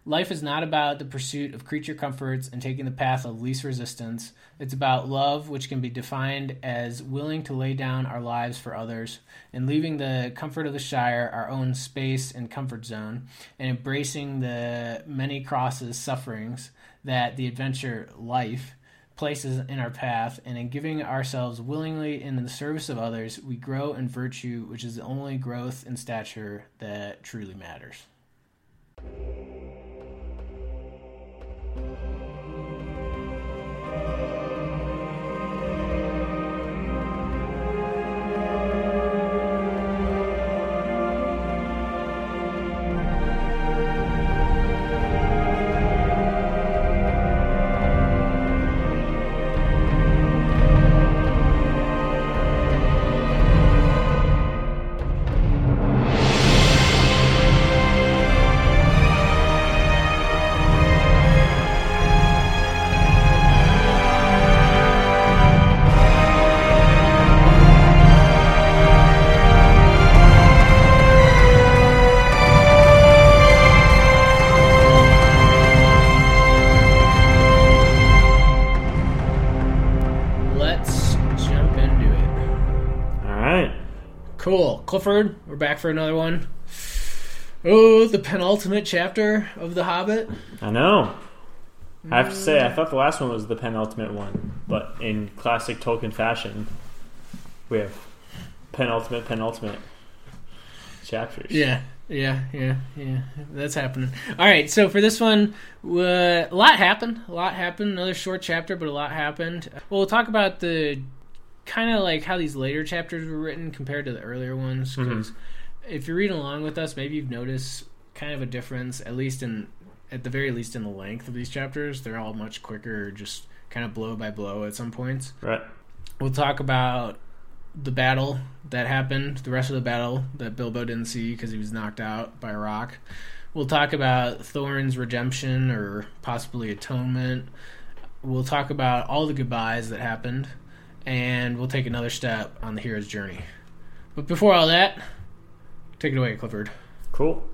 Life is not about the pursuit of creature comforts and taking the path of least resistance. It's about love, which can be defined as willing to lay down our lives for others and leaving the comfort of the Shire, our own space and comfort zone, and embracing the many crosses, sufferings that the adventure life places in our path, and in giving ourselves willingly in the service of others, we grow in virtue, which is the only growth in stature that truly matters. Cool. Clifford, we're back for another one. Oh, the penultimate chapter of The Hobbit. I know. I have to say, I thought the last one was the penultimate one, but in classic Tolkien fashion, we have penultimate chapters. Yeah. That's happening. All right, so for this one, a lot happened. Another short chapter, but a lot happened. Well, we'll talk about the kind of like how these later chapters were written compared to the earlier ones. Because if you're reading along with us, maybe you've noticed kind of a difference, at the very least in the length of these chapters. They're all much quicker, just kind of blow by blow at some points. Right. We'll talk about the battle that happened, the rest of the battle that Bilbo didn't see because he was knocked out by a rock. We'll talk about Thorin's redemption or possibly atonement. We'll talk about all the goodbyes that happened. And we'll take another step on the hero's journey. But before all that, take it away, Clifford. Cool.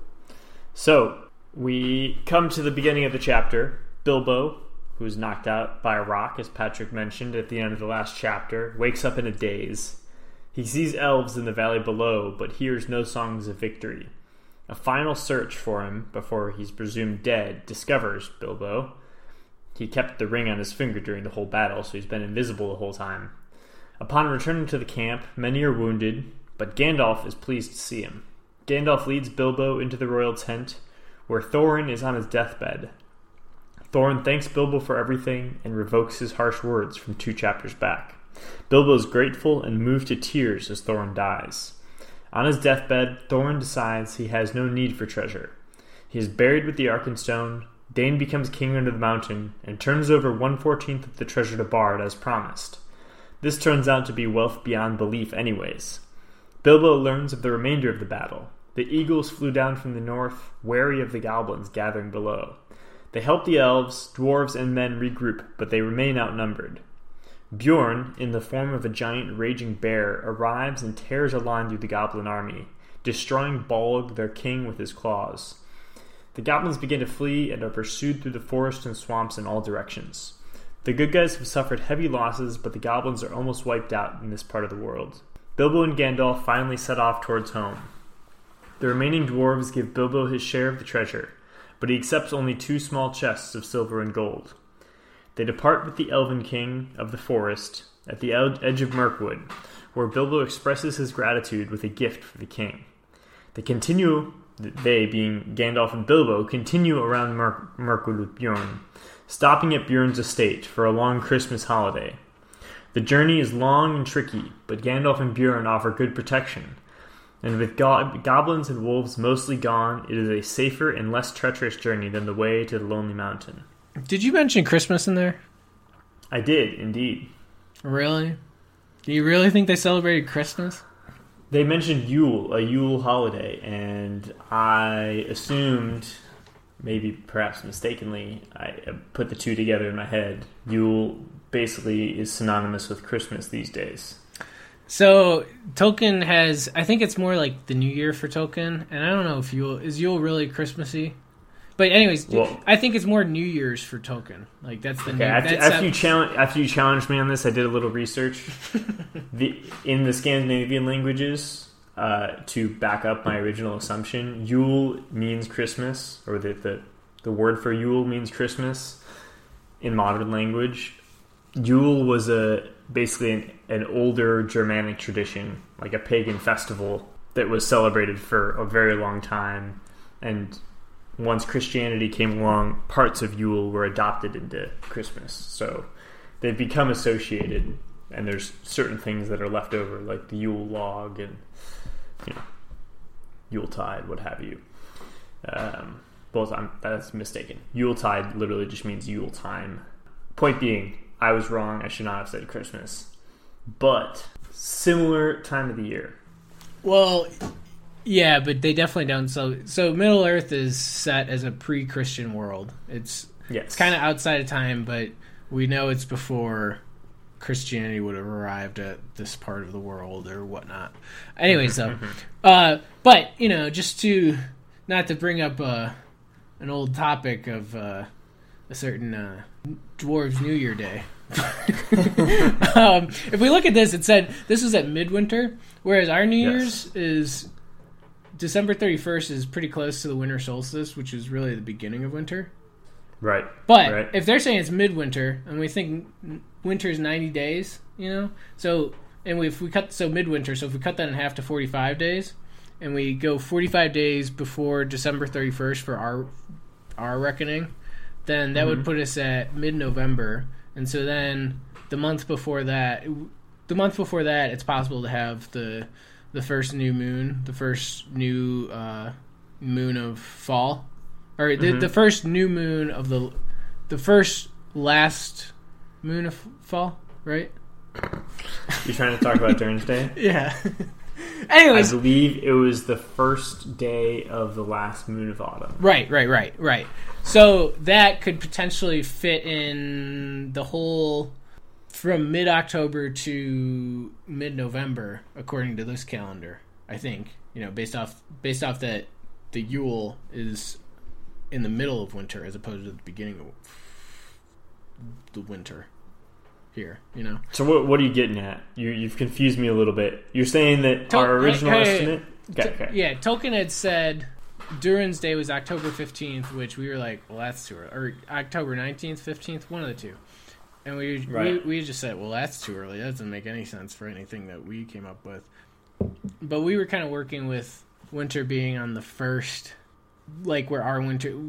So, we come to the beginning of the chapter. Bilbo, who's knocked out by a rock, as Patrick mentioned at the end of the last chapter, wakes up in a daze. He sees elves in the valley below, but hears no songs of victory. A final search for him, before he's presumed dead, discovers Bilbo. He kept the ring on his finger during the whole battle, so he's been invisible the whole time. Upon returning to the camp, many are wounded, but Gandalf is pleased to see him. Gandalf leads Bilbo into the royal tent, where Thorin is on his deathbed. Thorin thanks Bilbo for everything and revokes his harsh words from 2 chapters back. Bilbo is grateful and moved to tears as Thorin dies. On his deathbed, Thorin decides he has no need for treasure. He is buried with the Arkenstone. Dain becomes king under the mountain and turns over 1/14 of the treasure to Bard as promised. This turns out to be wealth beyond belief anyways. Bilbo learns of the remainder of the battle. The eagles flew down from the north, wary of the goblins gathering below. They help the elves, dwarves, and men regroup, but they remain outnumbered. Bjorn, in the form of a giant raging bear, arrives and tears a line through the goblin army, destroying Bolg, their king, with his claws. The goblins begin to flee and are pursued through the forest and swamps in all directions. The good guys have suffered heavy losses, but the goblins are almost wiped out in this part of the world. Bilbo and Gandalf finally set off towards home. The remaining dwarves give Bilbo his share of the treasure, but he accepts only 2 small chests of silver and gold. They depart with the Elven King of the forest at the edge of Mirkwood, where Bilbo expresses his gratitude with a gift for the king. They, being Gandalf and Bilbo, continue around Mirkwood with Bjorn, stopping at Bjorn's estate for a long Christmas holiday. The journey is long and tricky, but Gandalf and Bjorn offer good protection, and with goblins and wolves mostly gone, it is a safer and less treacherous journey than the way to the Lonely Mountain. Did you mention Christmas in there? I did, indeed. Really? Do you really think they celebrated Christmas? They mentioned Yule, a Yule holiday, and I assumed, maybe perhaps mistakenly, I put the two together in my head. Yule basically is synonymous with Christmas these days. So Tolkien has, I think it's more like the New Year for Tolkien, and I don't know if is Yule really Christmassy? But anyways, Well, I think it's more New Year's for Tolkien. Like that's the okay, after you challenged me on this, I did a little research. In the Scandinavian languages, to back up my original assumption, Yule means Christmas, or the word for Yule means Christmas in modern language. Yule was basically an older Germanic tradition, like a pagan festival that was celebrated for a very long time, and once Christianity came along, parts of Yule were adopted into Christmas. So they've become associated, and there's certain things that are left over, like the Yule log and Yuletide, what have you. That's mistaken. Yuletide literally just means Yule time. Point being, I was wrong. I should not have said Christmas. But similar time of the year. Well, yeah, but they definitely don't. So Middle Earth is set as a pre-Christian world. It's kind of outside of time, but we know it's before Christianity would have arrived at this part of the world or whatnot. Anyways, though, but just to not to bring up an old topic of a certain Dwarves New Year Day. If we look at this, it said this was at midwinter, whereas our New Year's is December 31st is pretty close to the winter solstice, which is really the beginning of winter. Right. But if they're saying it's midwinter, and we think winter is 90 days, so if we cut midwinter, so if we cut that in half to 45 days, and we go 45 days before December 31st for our reckoning, then that would put us at mid-November. And so then the month before that, it's possible to have the first new moon, the first new moon of fall, or the first new moon of the first last moon of fall, right? You trying to talk about Durin's Day? Yeah. Anyways, I believe it was the first day of the last moon of autumn. Right. So that could potentially fit in the whole from mid-October to mid-November, according to this calendar. I think based off that the Yule is in the middle of winter as opposed to the beginning of the winter. Here, So what are you getting at? You've confused me a little bit. You're saying that our original estimate... Okay. Yeah, Tolkien had said Durin's Day was October 15th, which we were like, well, that's too early. Or October 19th, 15th, one of the two. And we just said, well, that's too early. That doesn't make any sense for anything that we came up with. But we were kind of working with winter being on the first, like where our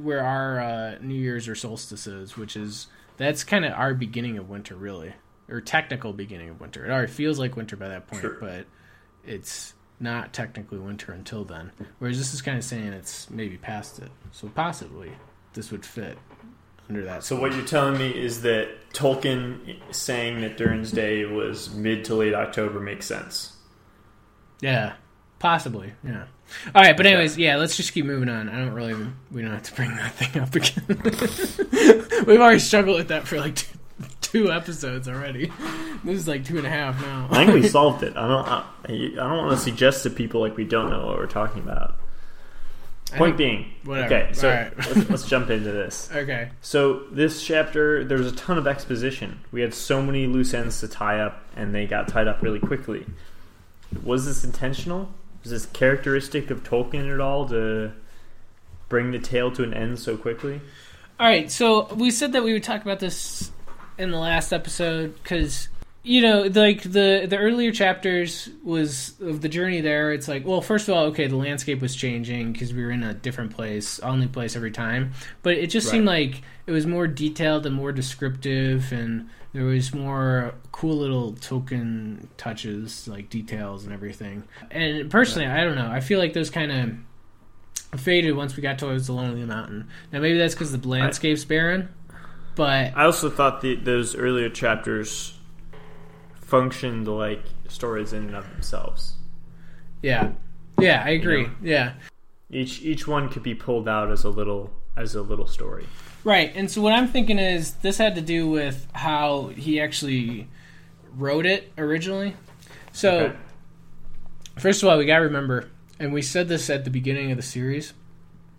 New Year's or solstice is, which is... That's kind of our beginning of winter, really. Or technical beginning of winter. It already feels like winter by that point, but it's not technically winter until then. Whereas this is kind of saying it's maybe past it. So possibly this would fit under that. So what you're telling me is that Tolkien saying that Durin's Day was mid to late October makes sense. Yeah, possibly, yeah. All right, but anyways, let's just keep moving on. We don't have to bring that thing up again. We've already struggled with that for like two episodes already. This is like 2.5 now. I think we solved it. I don't want to suggest to people like we don't know what we're talking about. Point being, whatever. Okay, so right. let's jump into this. Okay. So this chapter, there was a ton of exposition. We had so many loose ends to tie up, and they got tied up really quickly. Was this intentional? Is this characteristic of Tolkien at all to bring the tale to an end so quickly? All right, so we said that we would talk about this in the last episode because, like the earlier chapters was of the journey there. It's like, well, first of all, okay, the landscape was changing because we were in a different place, all new place every time. But it just seemed like it was more detailed and more descriptive, and there was more cool little Tolkien touches, like details and everything. And personally, I don't know. I feel like those kind of faded once we got towards the Lonely Mountain. Now, maybe that's because the landscape's barren, but... I also thought those earlier chapters functioned like stories in and of themselves. Yeah, I agree. Yeah. Each one could be pulled out as a little story. Right, and so what I'm thinking is this had to do with how he actually wrote it originally. So, First of all, we got to remember, and we said this at the beginning of the series,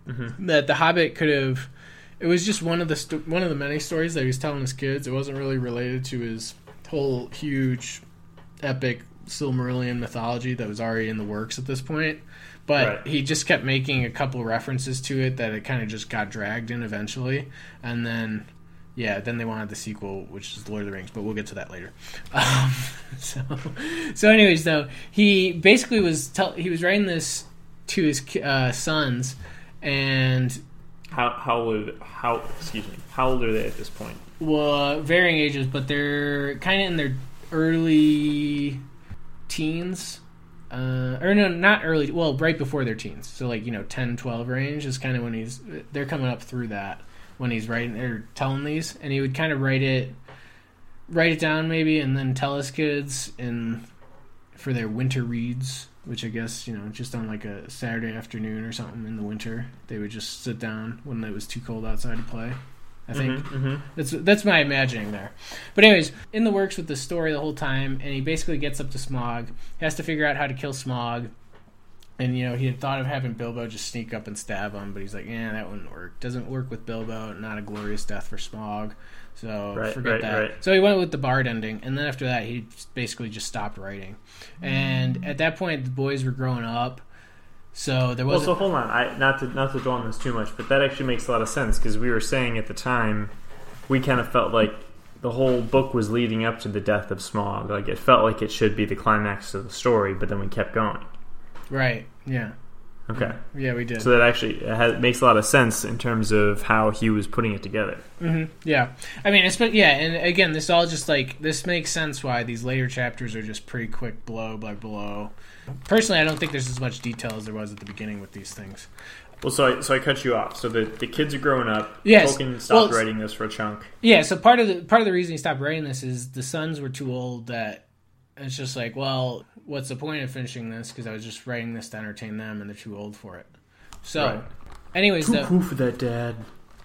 that the Hobbit could have. It was just one of the many stories that he was telling his kids. It wasn't really related to his whole huge, epic Silmarillion mythology that was already in the works at this point. But he just kept making a couple references to it that it kind of just got dragged in eventually. And then, then they wanted the sequel, which is Lord of the Rings, but we'll get to that later. So anyways, though, he basically he was writing this to his sons, and how old are they at this point? Well, varying ages, but they're kind of in their early teens. Or no, not early. Well, right before their teens. So 10, 12 range is kind of when they're coming up through that when he's writing or telling these, and he would kind of write it down maybe, and then tell his kids for their winter reads, which I guess just on like a Saturday afternoon or something in the winter, they would just sit down when it was too cold outside to play. I think that's my imagining there. But anyways, in the works with the story the whole time, and he basically gets up to Smaug, has to figure out how to kill Smaug, and he had thought of having Bilbo just sneak up and stab him, but he's like, that wouldn't work. Doesn't work with Bilbo. Not a glorious death for Smaug. So forget that. Right. So he went with the Bard ending, and then after that, he basically just stopped writing. And at that point, the boys were growing up. So there was. Well, so hold on. Not to dwell on this too much, but that actually makes a lot of sense because we were saying at the time, we kind of felt like the whole book was leading up to the death of Smaug. Like it felt like it should be the climax of the story, but then we kept going. Right. Yeah. Okay. Yeah, we did. So that actually makes a lot of sense in terms of how he was putting it together. Mm-hmm. Yeah. I mean, and again, this all just this makes sense why these later chapters are just pretty quick blow by blow. Personally, I don't think there's as much detail as there was at the beginning with these things. Well, so I cut you off. So the kids are growing up. Yes. Tolkien stopped writing this for a chunk. Yeah. So part of the reason he stopped writing this is the sons were too old. That it's just like, well, what's the point of finishing this? Because I was just writing this to entertain them, and they're too old for it. So, anyways, too cool for that, Dad.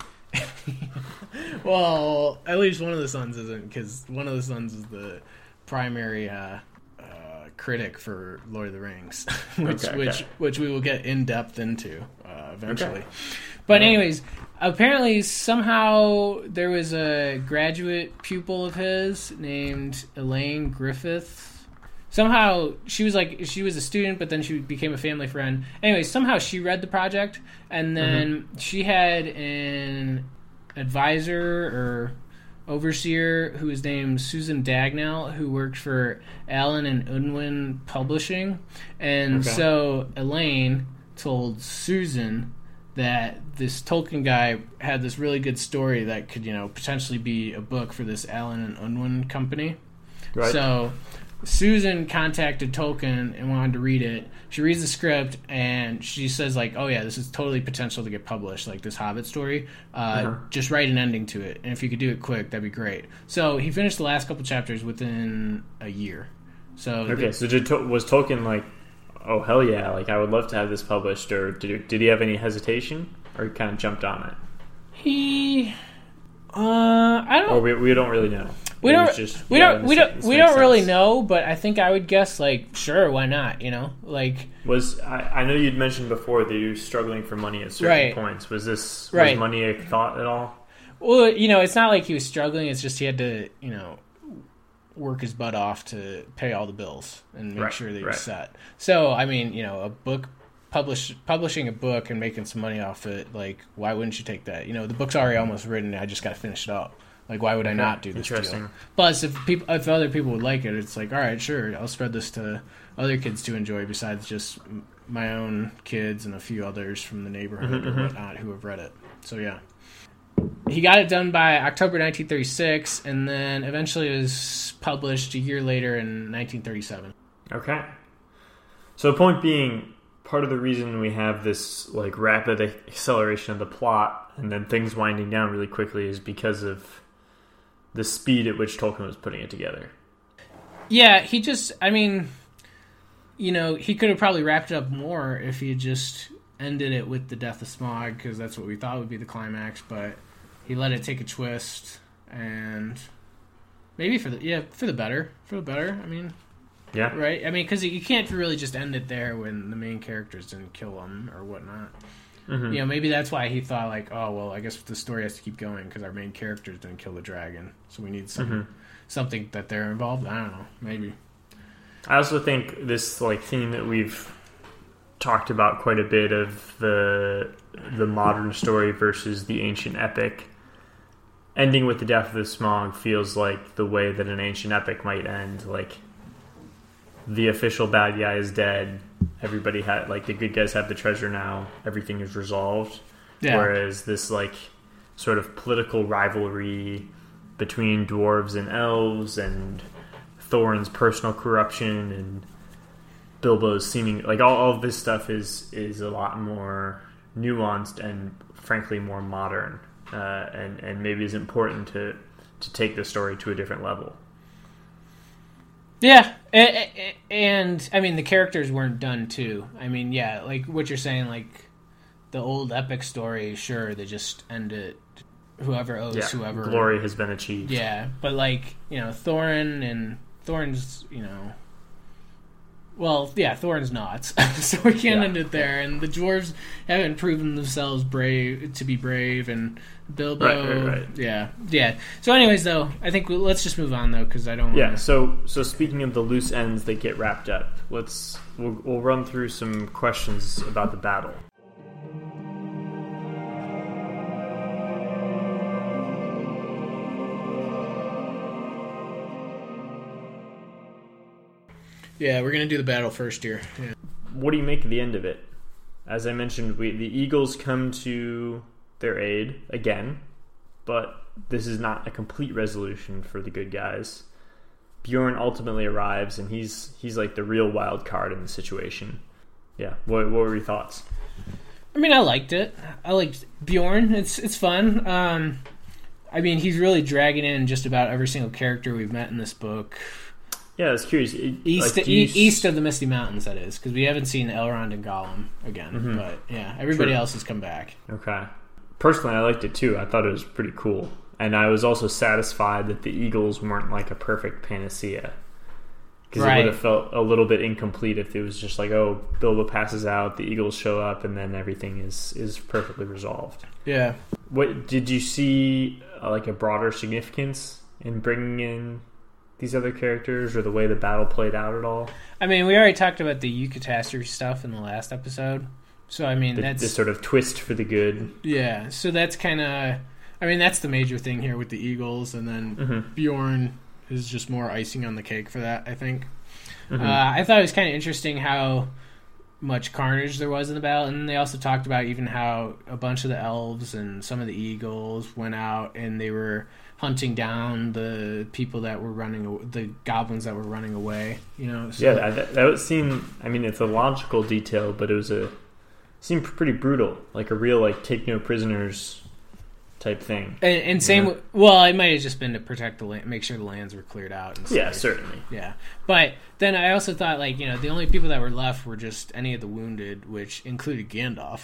Well, at least one of the sons isn't, because one of the sons is the primary critic for Lord of the Rings, which we will get in depth into eventually. Okay. But anyways, apparently somehow there was a graduate pupil of his named Elaine Griffith. Somehow she was a student, but then she became a family friend. Anyway, somehow she read the project, and then she had an advisor or overseer who was named Susan Dagnall, who worked for Allen and Unwin Publishing. And so Elaine told Susan that this Tolkien guy had this really good story that could, potentially be a book for this Allen and Unwin company. Right. So Susan contacted Tolkien and wanted to read it. She reads the script and she says, oh yeah, this is totally potential to get published, like this Hobbit story. Just write an ending to it, and if you could do it quick, that'd be great. So he finished the last couple chapters within a year. So was Tolkien like, oh hell yeah, I would love to have this published, or did he have any hesitation, or he kind of jumped on it? He, I don't. Or we don't really know. We don't really know, but I think I would guess sure, why not? I know you'd mentioned before that you were struggling for money at certain points. Was money a thought at all? Well, it's not like he was struggling. It's just he had to work his butt off to pay all the bills and make sure that he was set. So I mean, a book publishing a book and making some money off it, why wouldn't you take that? The book's already almost written. I just got to finish it up. Why would I not do this deal? Plus, if other people would like it, it's all right, sure, I'll spread this to other kids to enjoy besides just my own kids and a few others from the neighborhood or whatnot who have read it. So, yeah. He got it done by October 1936, and then eventually it was published a year later in 1937. Okay. So, the point being, part of the reason we have this rapid acceleration of the plot and then things winding down really quickly is because of the speed at which Tolkien was putting it together. Yeah, he could have probably wrapped it up more if he had just ended it with the death of Smaug, because that's what we thought would be the climax, but he let it take a twist, and maybe for the better. I mean, yeah, right? I mean, because you can't really just end it there when the main characters didn't kill him or whatnot. You know, maybe that's why he thought like, oh well, I guess the story has to keep going because our main characters didn't kill the dragon, so we need something that they're involved. I don't know, maybe. I also think this like theme that we've talked about quite a bit of the modern story versus the ancient epic, ending with the death of the Smaug feels like the way that an ancient epic might end. Like the official bad guy is dead. Everybody had like the good guys have the treasure now. Everything is resolved. Yeah. Whereas this like sort of political rivalry between dwarves and elves and Thorin's personal corruption and Bilbo's seeming like all of this stuff is a lot more nuanced and frankly more modern, and maybe is important to take the story to a different level. Yeah, and I mean the characters weren't done too. I mean, yeah, like what you're saying, like the old epic story, sure, they just end it. Whoever owes whoever. Glory has been achieved. Yeah, but like, you know, Thorin's, you know, well, yeah, Thorin's not, so we can't end it there. And the dwarves haven't proven themselves to be brave, and Bilbo, right. Yeah. So, anyways, though, I think let's just move on though, because I don't. Yeah. So speaking of the loose ends that get wrapped up, we'll run through some questions about the battle. Yeah, we're going to do the battle first here. Yeah. What do you make of the end of it? As I mentioned, the Eagles come to their aid again, but this is not a complete resolution for the good guys. Bjorn ultimately arrives, and he's like the real wild card in the situation. Yeah, what were your thoughts? I mean, I liked it. I liked Bjorn. It's fun. I mean, he's really dragging in just about every single character we've met in this book. Yeah, I was curious. East of the Misty Mountains, that is, because we haven't seen Elrond and Gollum again. But yeah, everybody else has come back. Okay. Personally, I liked it too. I thought it was pretty cool. And I was also satisfied that the Eagles weren't like a perfect panacea. Because it would have felt a little bit incomplete if it was just like, oh, Bilbo passes out, the Eagles show up, and then everything is perfectly resolved. Yeah. What did you see like a broader significance in bringing in these other characters, or the way the battle played out at all? I mean, we already talked about the eucatastrophe stuff in the last episode. So, I mean, that's... This sort of twist for the good. Yeah, so that's kind of... I mean, that's the major thing here with the Eagles, and then Bjorn is just more icing on the cake for that, I think. I thought it was kind of interesting how much carnage there was in the battle, and they also talked about even how a bunch of the elves and some of the Eagles went out, and they were hunting down the people that were the goblins that were running away, you know. So, yeah, that would seem. I mean, it's a logical detail, but it seemed pretty brutal, like a real like take no prisoners type thing. And same, well, it might have just been to protect the land, make sure the lands were cleared out. And yeah, certainly. Yeah, but then I also thought, like, you know, the only people that were left were just any of the wounded, which included Gandalf,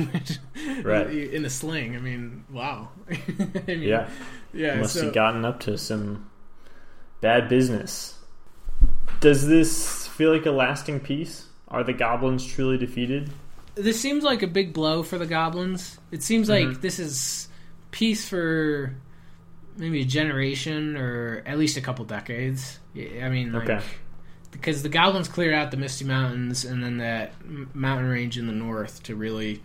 right, in a sling. I mean, wow. I mean, yeah, must have gotten up to some bad business. Does this feel like a lasting peace? Are the goblins truly defeated? This seems like a big blow for the goblins. It seems like this is peace for maybe a generation or at least a couple decades. I mean, like, because the goblins cleared out the Misty Mountains and then that mountain range in the north to really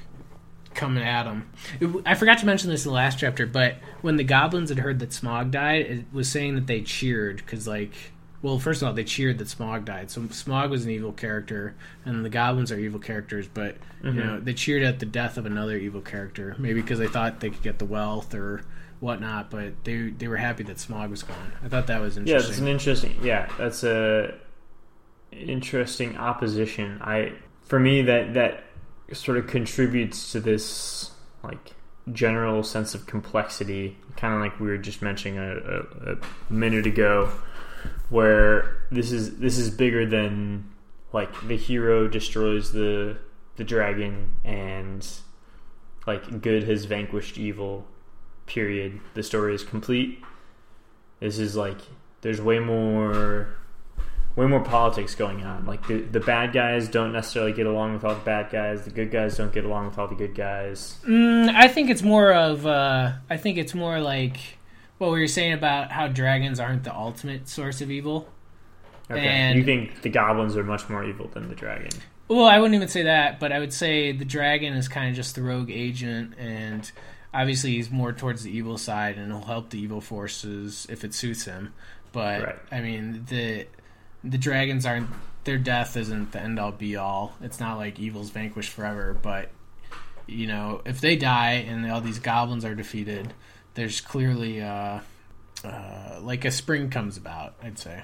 come at them. I forgot to mention this in the last chapter, but when the goblins had heard that Smaug died, it was saying that they cheered because, like, well, first of all, they cheered that Smaug died. So Smaug was an evil character, and the goblins are evil characters. But you know, they cheered at the death of another evil character, maybe because they thought they could get the wealth or whatnot. But they were happy that Smaug was gone. I thought that was interesting. Yeah, that's an interesting. Yeah, that's a interesting opposition. For me, that sort of contributes to this like general sense of complexity, kind of like we were just mentioning a minute ago. Where this is bigger than like the hero destroys the dragon and like good has vanquished evil, period. The story is complete. This is like there's way more way more politics going on. Like the bad guys don't necessarily get along with all the bad guys. The good guys don't get along with all the good guys. I think it's more of. I think it's more like what we were saying about how dragons aren't the ultimate source of evil. Okay. And you think the goblins are much more evil than the dragon? Well, I wouldn't even say that, but I would say the dragon is kind of just the rogue agent, and obviously he's more towards the evil side, and he'll help the evil forces if it suits him. But Right. I mean, the dragons aren't. Their death isn't the end all be all. It's not like evil's vanquished forever. But you know, if they die and all these goblins are defeated, there's clearly like a spring comes about. I'd say.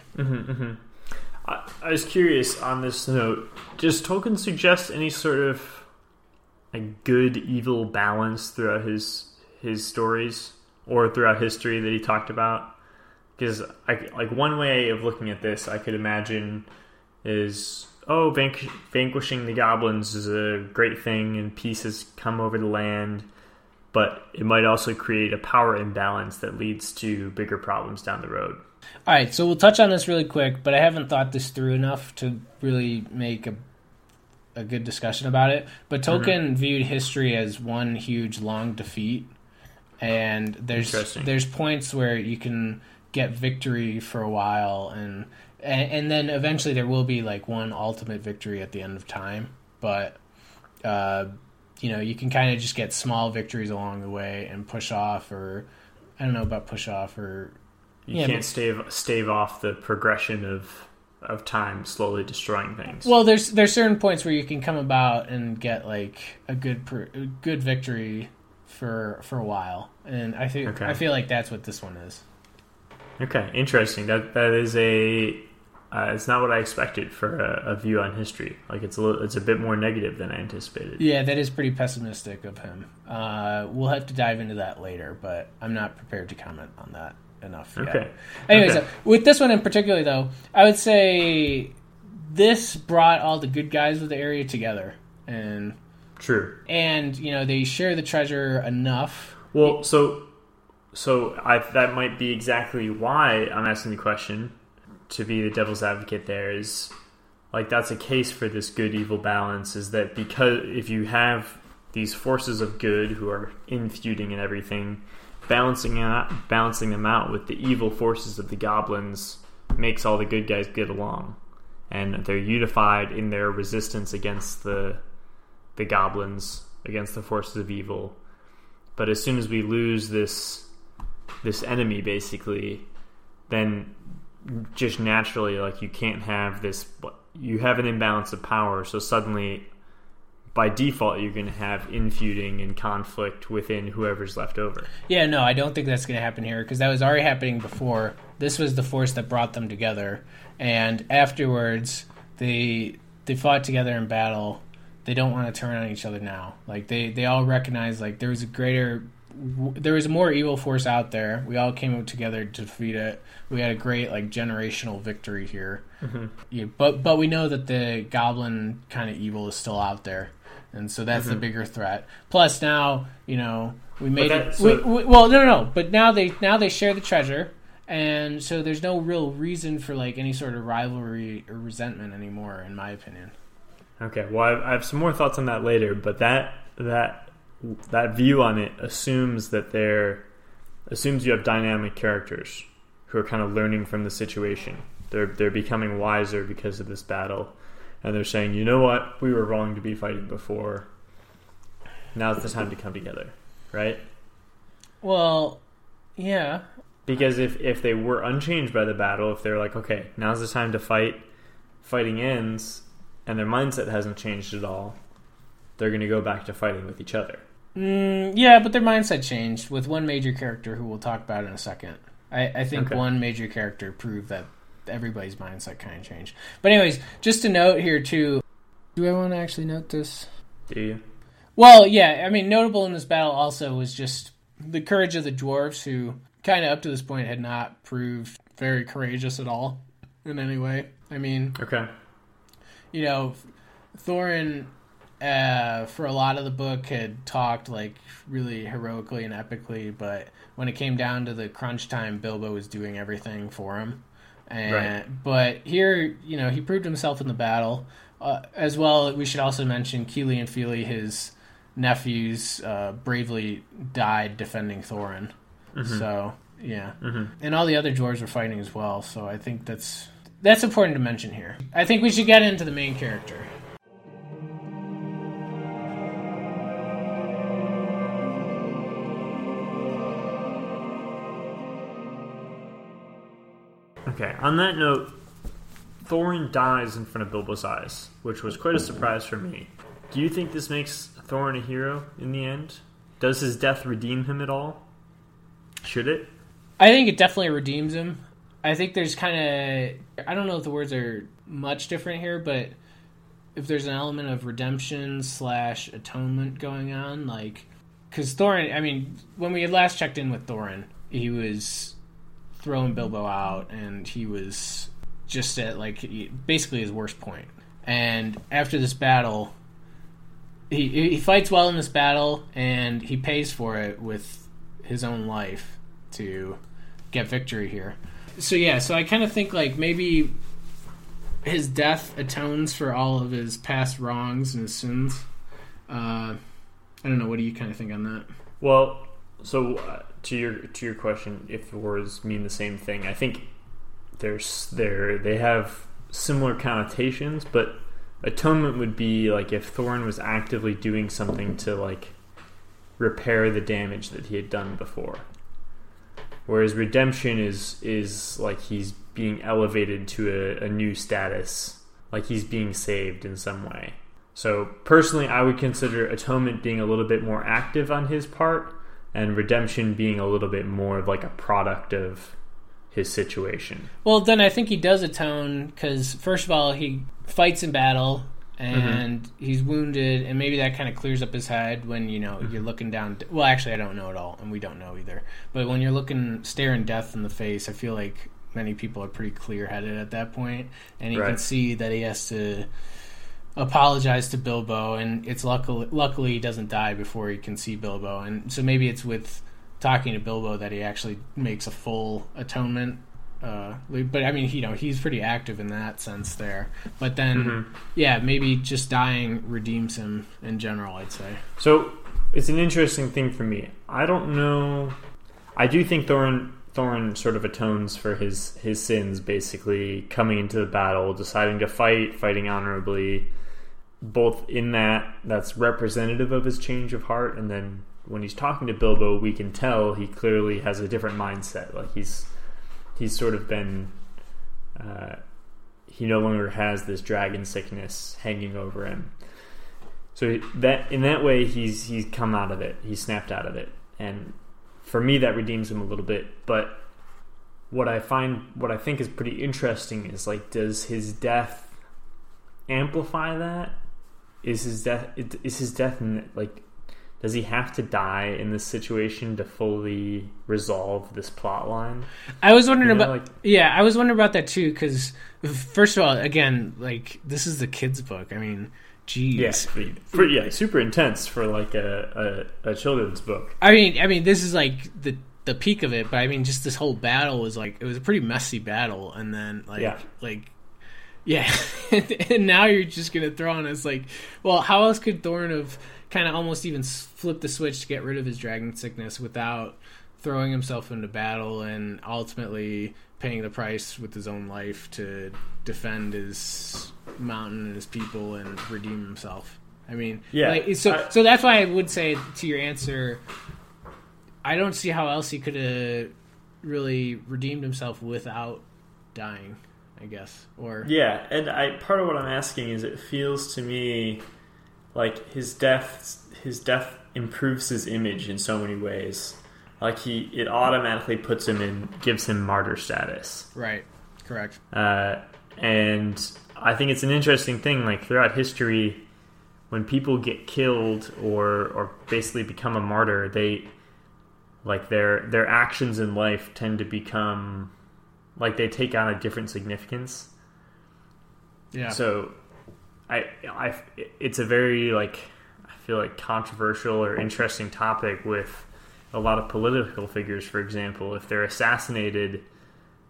I was curious on this note. Does Tolkien suggest any sort of a good-evil balance throughout his stories or throughout history that he talked about? Because like one way of looking at this, I could imagine is vanquishing the goblins is a great thing and peace has come over the land, but it might also create a power imbalance that leads to bigger problems down the road. All right, so we'll touch on this really quick, but I haven't thought this through enough to really make a good discussion about it. But Tolkien viewed history as one huge long defeat, and there's points where you can get victory for a while, and then eventually there will be like one ultimate victory at the end of time. But you know, you can kind of just get small victories along the way and push off, or I don't know about push off or. You can't stave off the progression of time slowly destroying things. Well, there's certain points where you can come about and get like a good victory for a while, and I feel like that's what this one is. Okay, interesting. That is it's not what I expected for a view on history. Like it's a bit more negative than I anticipated. Yeah, that is pretty pessimistic of him. We'll have to dive into that later, but I'm not prepared to comment on that enough yet. Okay. Anyways, with this one in particular, though, I would say this brought all the good guys of the area together, and true. And you know, they share the treasure enough. Well, so that might be exactly why I'm asking the question. To be the devil's advocate, there is like that's a case for this good evil balance. Is that because if you have these forces of good who are infeuding and everything. Balancing them out with the evil forces of the goblins makes all the good guys get along, and they're unified in their resistance against the goblins, against the forces of evil. But as soon as we lose this enemy, basically, then just naturally, like you can't have this. You have an imbalance of power, so suddenly. By default, you're going to have infeuding and conflict within whoever's left over. Yeah, no, I don't think that's going to happen here because that was already happening before. This was the force that brought them together, and afterwards they fought together in battle. They don't want to turn on each other now. Like they all recognize like there was a more evil force out there. We all came up together to defeat it. We had a great like generational victory here. Yeah, but we know that the goblin kind of evil is still out there. And so that's the bigger threat. Plus, now you know we made it. So, no. But now they share the treasure, and so there's no real reason for like any sort of rivalry or resentment anymore, in my opinion. Okay, well, I have some more thoughts on that later. But that view on it assumes you have dynamic characters who are kind of learning from the situation. They're becoming wiser because of this battle. And they're saying, you know what? We were wrong to be fighting before. Now's the time to come together, right? Well, yeah. Because if they were unchanged by the battle, if they're like, okay, now's the time to fight, fighting ends, and their mindset hasn't changed at all, they're going to go back to fighting with each other. Yeah, but their mindset changed with one major character who we'll talk about in a second. I think one major character proved that everybody's mindset kind of changed. But anyways, just to note here too, do I want to actually note this? Do you? Well, yeah, I mean, notable in this battle also was just the courage of the dwarves, who kind of up to this point had not proved very courageous at all in any way. I mean, okay, you know, Thorin for a lot of the book had talked like really heroically and epically, but when it came down to the crunch time, Bilbo was doing everything for him. But here, he proved himself in the battle. As well, we should also mention Keely and Feely, his nephews, bravely died defending Thorin. Mm-hmm. So, yeah. Mm-hmm. And all the other dwarves were fighting as well, so I think that's important to mention here. I think we should get into the main character. Okay, on that note, Thorin dies in front of Bilbo's eyes, which was quite a surprise for me. Do you think this makes Thorin a hero in the end? Does his death redeem him at all? Should it? I think it definitely redeems him. I think there's kind of... I don't know if the words are much different here, but if there's an element of redemption / atonement going on, because Thorin... when we had last checked in with Thorin, he was throwing Bilbo out, and he was just at, basically his worst point. And after this battle... He fights well in this battle, and he pays for it with his own life to get victory here. So I kind of think maybe his death atones for all of his past wrongs and his sins. I don't know. What do you kind of think on that? Well, so to your question, if the words mean the same thing, I think they have similar connotations, but atonement would be if Thorin was actively doing something to repair the damage that he had done before. Whereas redemption is he's being elevated to a new status, he's being saved in some way. So personally, I would consider atonement being a little bit more active on his part, and redemption being a little bit more of a product of his situation. Well, then I think he does atone because, first of all, he fights in battle and he's wounded, and maybe that kind of clears up his head when you're looking down. Well, actually, I don't know at all, and we don't know either. But when you're staring death in the face, I feel like many people are pretty clear-headed at that point, and you can see that he has to apologize to Bilbo, and it's luckily he doesn't die before he can see Bilbo, and so maybe it's with talking to Bilbo that he actually makes a full atonement. But he's pretty active in that sense there. But then, maybe just dying redeems him in general, I'd say. So it's an interesting thing for me. I don't know. I do think Thorin sort of atones for his sins, basically coming into the battle, deciding to fighting honorably. Both in that's representative of his change of heart, and then when he's talking to Bilbo, we can tell he clearly has a different mindset. He's sort of been... he no longer has this dragon sickness hanging over him. So that in that way, he's come out of it. He's snapped out of it. And for me, that redeems him a little bit. But what I think is pretty interesting is, does his death amplify that? Is his death does he have to die in this situation to fully resolve this plot line? I was wondering I was wondering about that too, because first of all, again, this is the kids' book. Geez. Yeah, super intense for a children's book. This is the peak of it, but just this whole battle was it was a pretty messy battle, and then and now you're just gonna throw on us well, how else could Thorin have kind of almost even flipped the switch to get rid of his dragon sickness without throwing himself into battle and ultimately paying the price with his own life to defend his mountain and his people and redeem himself? So that's why I would say to your answer, I don't see how else he could have really redeemed himself without dying, I guess. And part of what I'm asking is, it feels to me his death improves his image in so many ways. It automatically gives him martyr status. Right. Correct. And I think it's an interesting thing. Throughout history, when people get killed or basically become a martyr, they their actions in life tend to become they take on a different significance. Yeah. So it's a very I feel controversial or interesting topic with a lot of political figures. For example, if they're assassinated,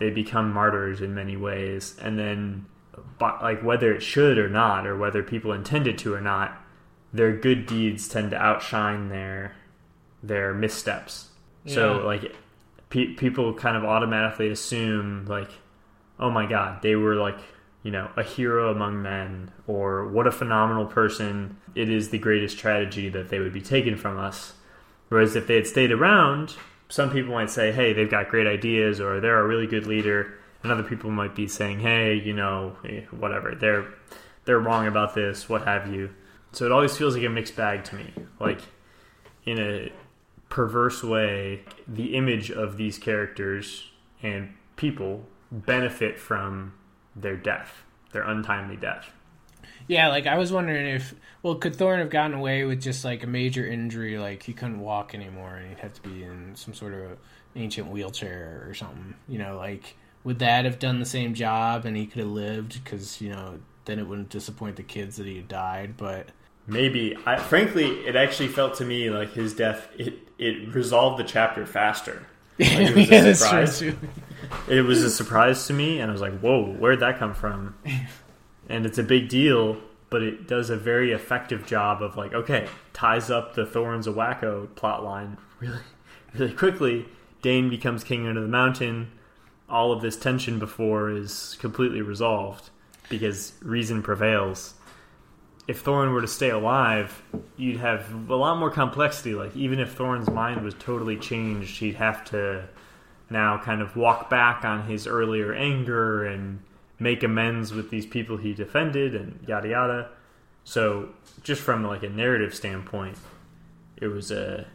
they become martyrs in many ways, and then like whether it should or not, or whether people intended to or not, their good deeds tend to outshine their missteps. Yeah. So like people kind of automatically assume like, oh my God, they were like, a hero among men, or what a phenomenal person. It is the greatest tragedy that they would be taken from us. Whereas if they had stayed around, some people might say, hey, they've got great ideas, or they're a really good leader. And other people might be saying, hey, whatever, they're wrong about this, what have you. So it always feels like a mixed bag to me. Like, in a perverse way, the image of these characters and people benefit from their death, their untimely death. Yeah, like I was wondering could Thorin have gotten away with just like a major injury, like he couldn't walk anymore and he'd have to be in some sort of ancient wheelchair or something, like would that have done the same job and he could have lived? Because, then it wouldn't disappoint the kids that he had died, but... Maybe. Frankly, it actually felt to me like his death, it resolved the chapter faster. Like it was a surprise. That's true too. It was a surprise to me, and I was like, whoa, where'd that come from? And it's a big deal, but it does a very effective job of like, okay, ties up the Thorin's a wacko plotline really, really quickly. Dane becomes king under the mountain. All of this tension before is completely resolved because reason prevails. If Thorin were to stay alive, you'd have a lot more complexity. Like, even if Thorin's mind was totally changed, he'd have to now kind of walk back on his earlier anger and make amends with these people he defended and yada yada. So, just from like a narrative standpoint, it's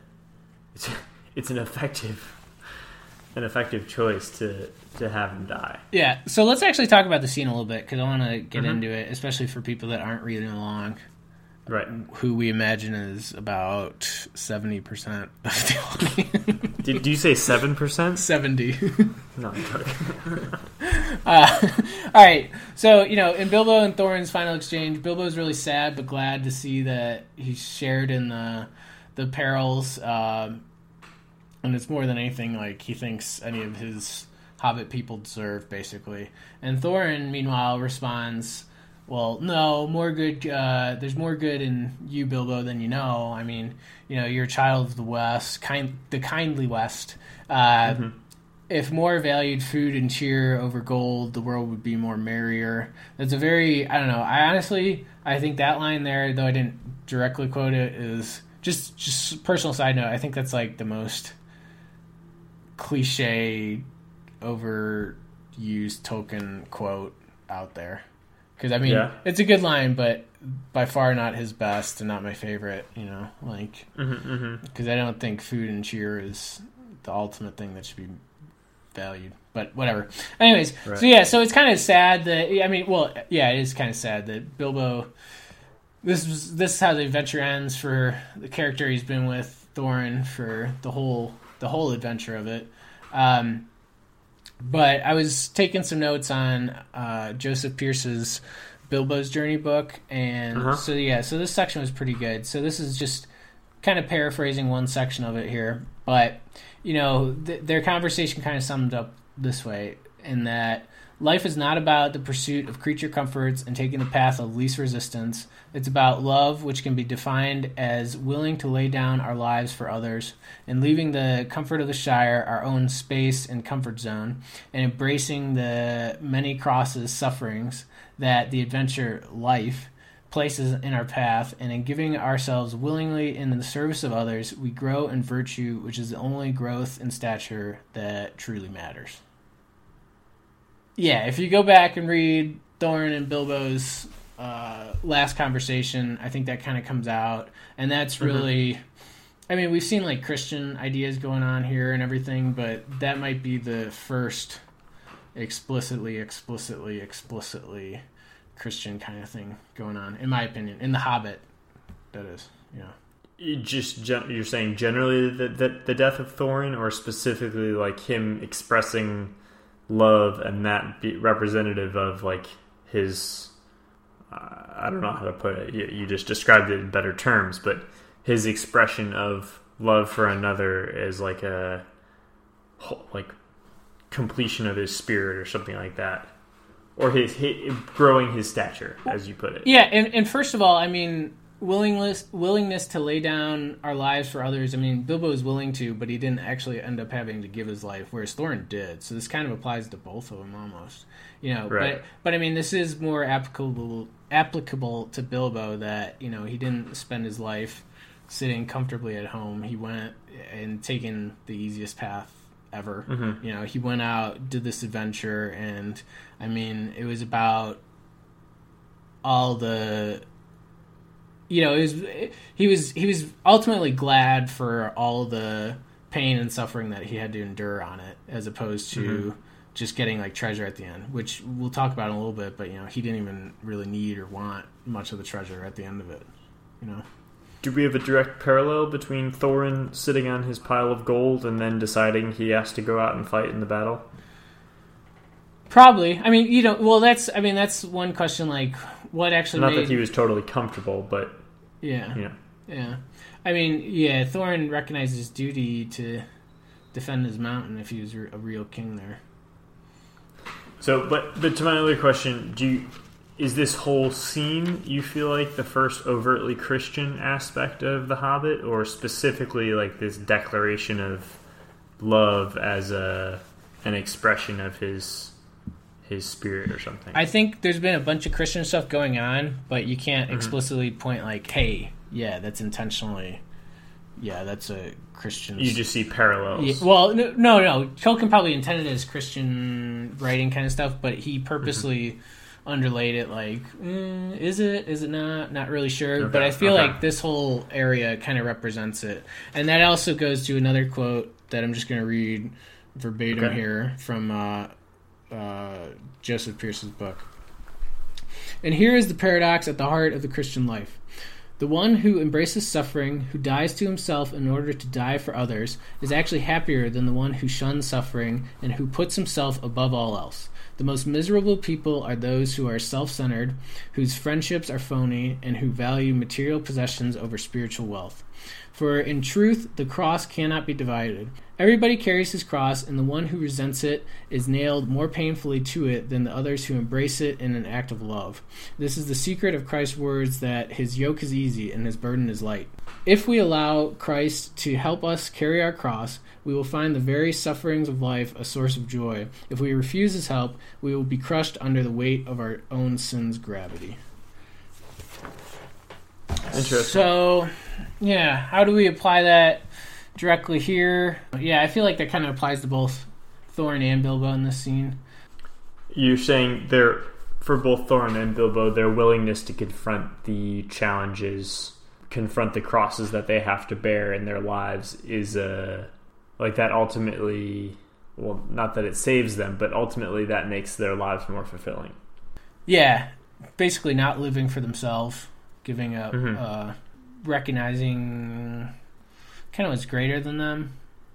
an effective choice to have him die. Yeah, so let's actually talk about the scene a little bit, because I want to get into it, especially for people that aren't reading along. Right. Who we imagine is about 70% of the audience. Did you say 7%? 70. No, I'm joking. All right, so, in Bilbo and Thorin's final exchange, Bilbo's really sad but glad to see that he's shared in the perils, and it's more than anything like he thinks any of his Hobbit people deserve, basically. And Thorin, meanwhile, responds, well, no, more good. There's more good in you, Bilbo, than you know. I mean, you're a child of the West, the kindly West. If more valued food and cheer over gold, the world would be more merrier. That's a very, I don't know. I think that line there, though I didn't directly quote it, is just personal side note. I think that's like the most cliche, overused Tolkien quote out there. Because, I mean, It's a good line, but by far not his best and not my favorite, because I don't think food and cheer is the ultimate thing that should be valued. But whatever. Anyways, right. So it's kind of sad that, it is kind of sad that Bilbo, this is how the adventure ends for the character he's been with, Thorin, for the whole adventure of it. But I was taking some notes on Joseph Pierce's Bilbo's Journey book, and so this section was pretty good. So this is just kind of paraphrasing one section of it here, but their conversation kind of summed up this way, in that life is not about the pursuit of creature comforts and taking the path of least resistance. It's about love, which can be defined as willing to lay down our lives for others and leaving the comfort of the Shire, our own space and comfort zone, and embracing the many crosses, sufferings that the adventure life places in our path, and in giving ourselves willingly in the service of others, we grow in virtue, which is the only growth in stature that truly matters. Yeah, if you go back and read Thorin and Bilbo's last conversation, I think that kind of comes out, and that's really, we've seen like Christian ideas going on here and everything, but that might be the first explicitly Christian kind of thing going on, in my opinion, in The Hobbit, that is, You're saying generally the death of Thorin, or specifically like him expressing love and that be representative of like his, I don't know how to put it, you just described it in better terms, but his expression of love for another is like completion of his spirit or something like that, or his growing his stature, as you put it. Yeah, and first of all, I mean, willingness to lay down our lives for others. I mean, Bilbo is willing to, but he didn't actually end up having to give his life, whereas Thorin did. So this kind of applies to both of them almost, Right. But I mean, this is more applicable to Bilbo, that he didn't spend his life sitting comfortably at home. He went and taken the easiest path ever. Mm-hmm. He went out, did this adventure, and I mean, it was about all the. He was ultimately glad for all the pain and suffering that he had to endure on it, as opposed to just getting like treasure at the end, which we'll talk about in a little bit. But he didn't even really need or want much of the treasure at the end of it. Do we have a direct parallel between Thorin sitting on his pile of gold and then deciding he has to go out and fight in the battle? Probably. I mean, that's one question. Like, what actually? Not that he was totally comfortable, but yeah. I mean, Thorin recognized his duty to defend his mountain if he was a real king there. So, but to my other question, is this whole scene, you feel like, the first overtly Christian aspect of The Hobbit, or specifically like this declaration of love as an expression of his spirit or something? I think there's been a bunch of Christian stuff going on, but you can't explicitly point like, hey, that's intentionally, that's a Christian. You just see parallels. Yeah, well, no. Tolkien probably intended it as Christian writing kind of stuff, but he purposely underlaid it like, is it not? Not really sure. Okay, but I feel like this whole area kind of represents it. And that also goes to another quote that I'm just going to read verbatim here from Joseph Pierce's book. And here is the paradox at the heart of the Christian life. The one who embraces suffering, who dies to himself in order to die for others, is actually happier than the one who shuns suffering and who puts himself above all else. The most miserable people are those who are self-centered, whose friendships are phony, and who value material possessions over spiritual wealth. For in truth, the cross cannot be divided. Everybody carries his cross, and the one who resents it is nailed more painfully to it than the others who embrace it in an act of love. This is the secret of Christ's words that his yoke is easy and his burden is light. If we allow Christ to help us carry our cross, we will find the very sufferings of life a source of joy. If we refuse his help, we will be crushed under the weight of our own sin's gravity. Interesting. So, how do we apply that directly here? Yeah, I feel like that kind of applies to both Thorin and Bilbo in this scene. You're saying for both Thorin and Bilbo, their willingness to confront the challenges, confront the crosses that they have to bear in their lives is like that ultimately, well, not that it saves them, but ultimately that makes their lives more fulfilling. Yeah. Basically not living for themselves, giving up, recognizing kind of what's greater than them,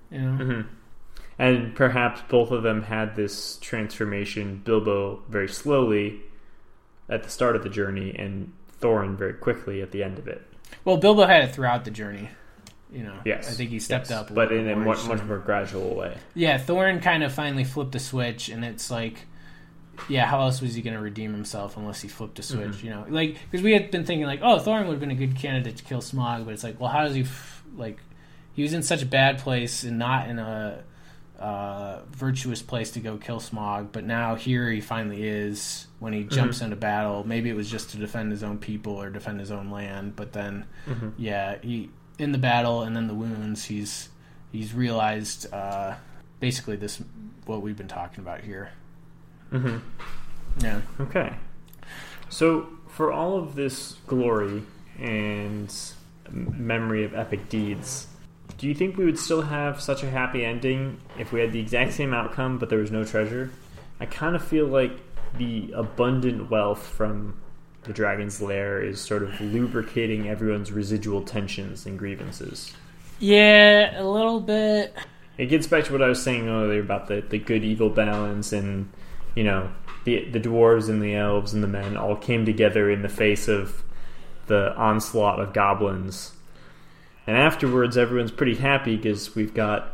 And perhaps both of them had this transformation, Bilbo very slowly at the start of the journey, and Thorin very quickly at the end of it. Well, Bilbo had it throughout the journey. Yes, I think he stepped up, but in a much more gradual way. Yeah, Thorin kind of finally flipped a switch, and it's like, how else was he going to redeem himself unless he flipped a switch? Like, because we had been thinking like, oh, Thorin would have been a good candidate to kill Smaug, but it's like, well, how does he he was in such a bad place and not in a virtuous place to go kill Smaug, but now here he finally is when he jumps into battle. Maybe it was just to defend his own people or defend his own land, but then he in the battle and then the wounds, he's realized basically this what we've been talking about here. Yeah. Okay. So for all of this glory and memory of epic deeds, do you think we would still have such a happy ending if we had the exact same outcome but there was no treasure? I kind of feel like the abundant wealth from the Dragon's Lair is sort of lubricating everyone's residual tensions and grievances. Yeah, a little bit. It gets back to what I was saying earlier about the good-evil balance, and the dwarves and the elves and the men all came together in the face of the onslaught of goblins. And afterwards, everyone's pretty happy because we've got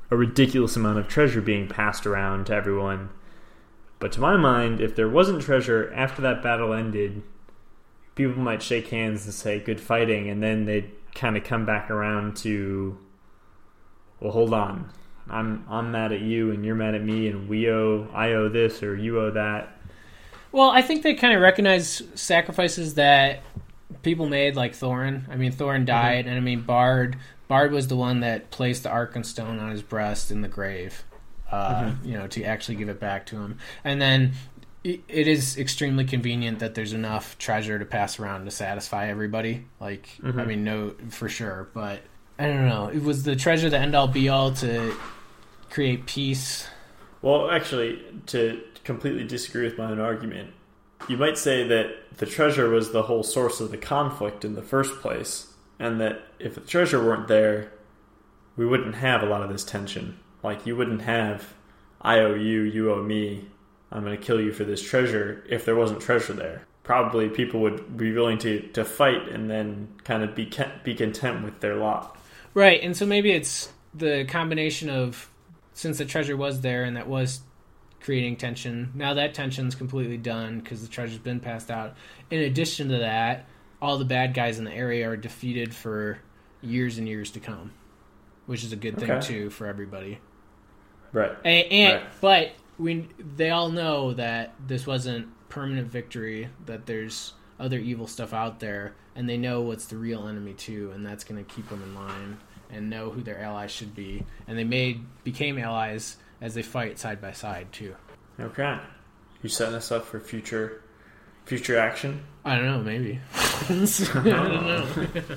a ridiculous amount of treasure being passed around to everyone. But to my mind, if there wasn't treasure after that battle ended, people might shake hands and say good fighting, and then they'd kind of come back around to, well, hold on, I'm mad at you and you're mad at me, and I owe this or you owe that. Well, I think they kind of recognize sacrifices that people made, like Thorin. I mean, Thorin died, and I mean, Bard was the one that placed the Arkenstone on his breast in the grave, to actually give it back to him. And then it is extremely convenient that there's enough treasure to pass around to satisfy everybody. Like, I mean, no, for sure, but I don't know. It was the treasure the end-all be-all to create peace. Well, actually, to completely disagree with my own argument, you might say that the treasure was the whole source of the conflict in the first place, and that if the treasure weren't there, we wouldn't have a lot of this tension. Like, you wouldn't have, I owe you, you owe me, I'm going to kill you for this treasure, if there wasn't treasure there. Probably people would be willing to fight and then kind of be content with their lot. Right, and so maybe it's the combination of, since the treasure was there and that was creating tension, now that tension's completely done because the treasure's been passed out. In addition to that, all the bad guys in the area are defeated for years and years to come, which is a good thing, too, for everybody. Right. But they all know that this wasn't permanent victory, that there's other evil stuff out there, and they know what's the real enemy too, and that's going to keep them in line and know who their allies should be. And they became allies as they fight side by side too. Okay. You setting us up for future action? I don't know, maybe. I don't know.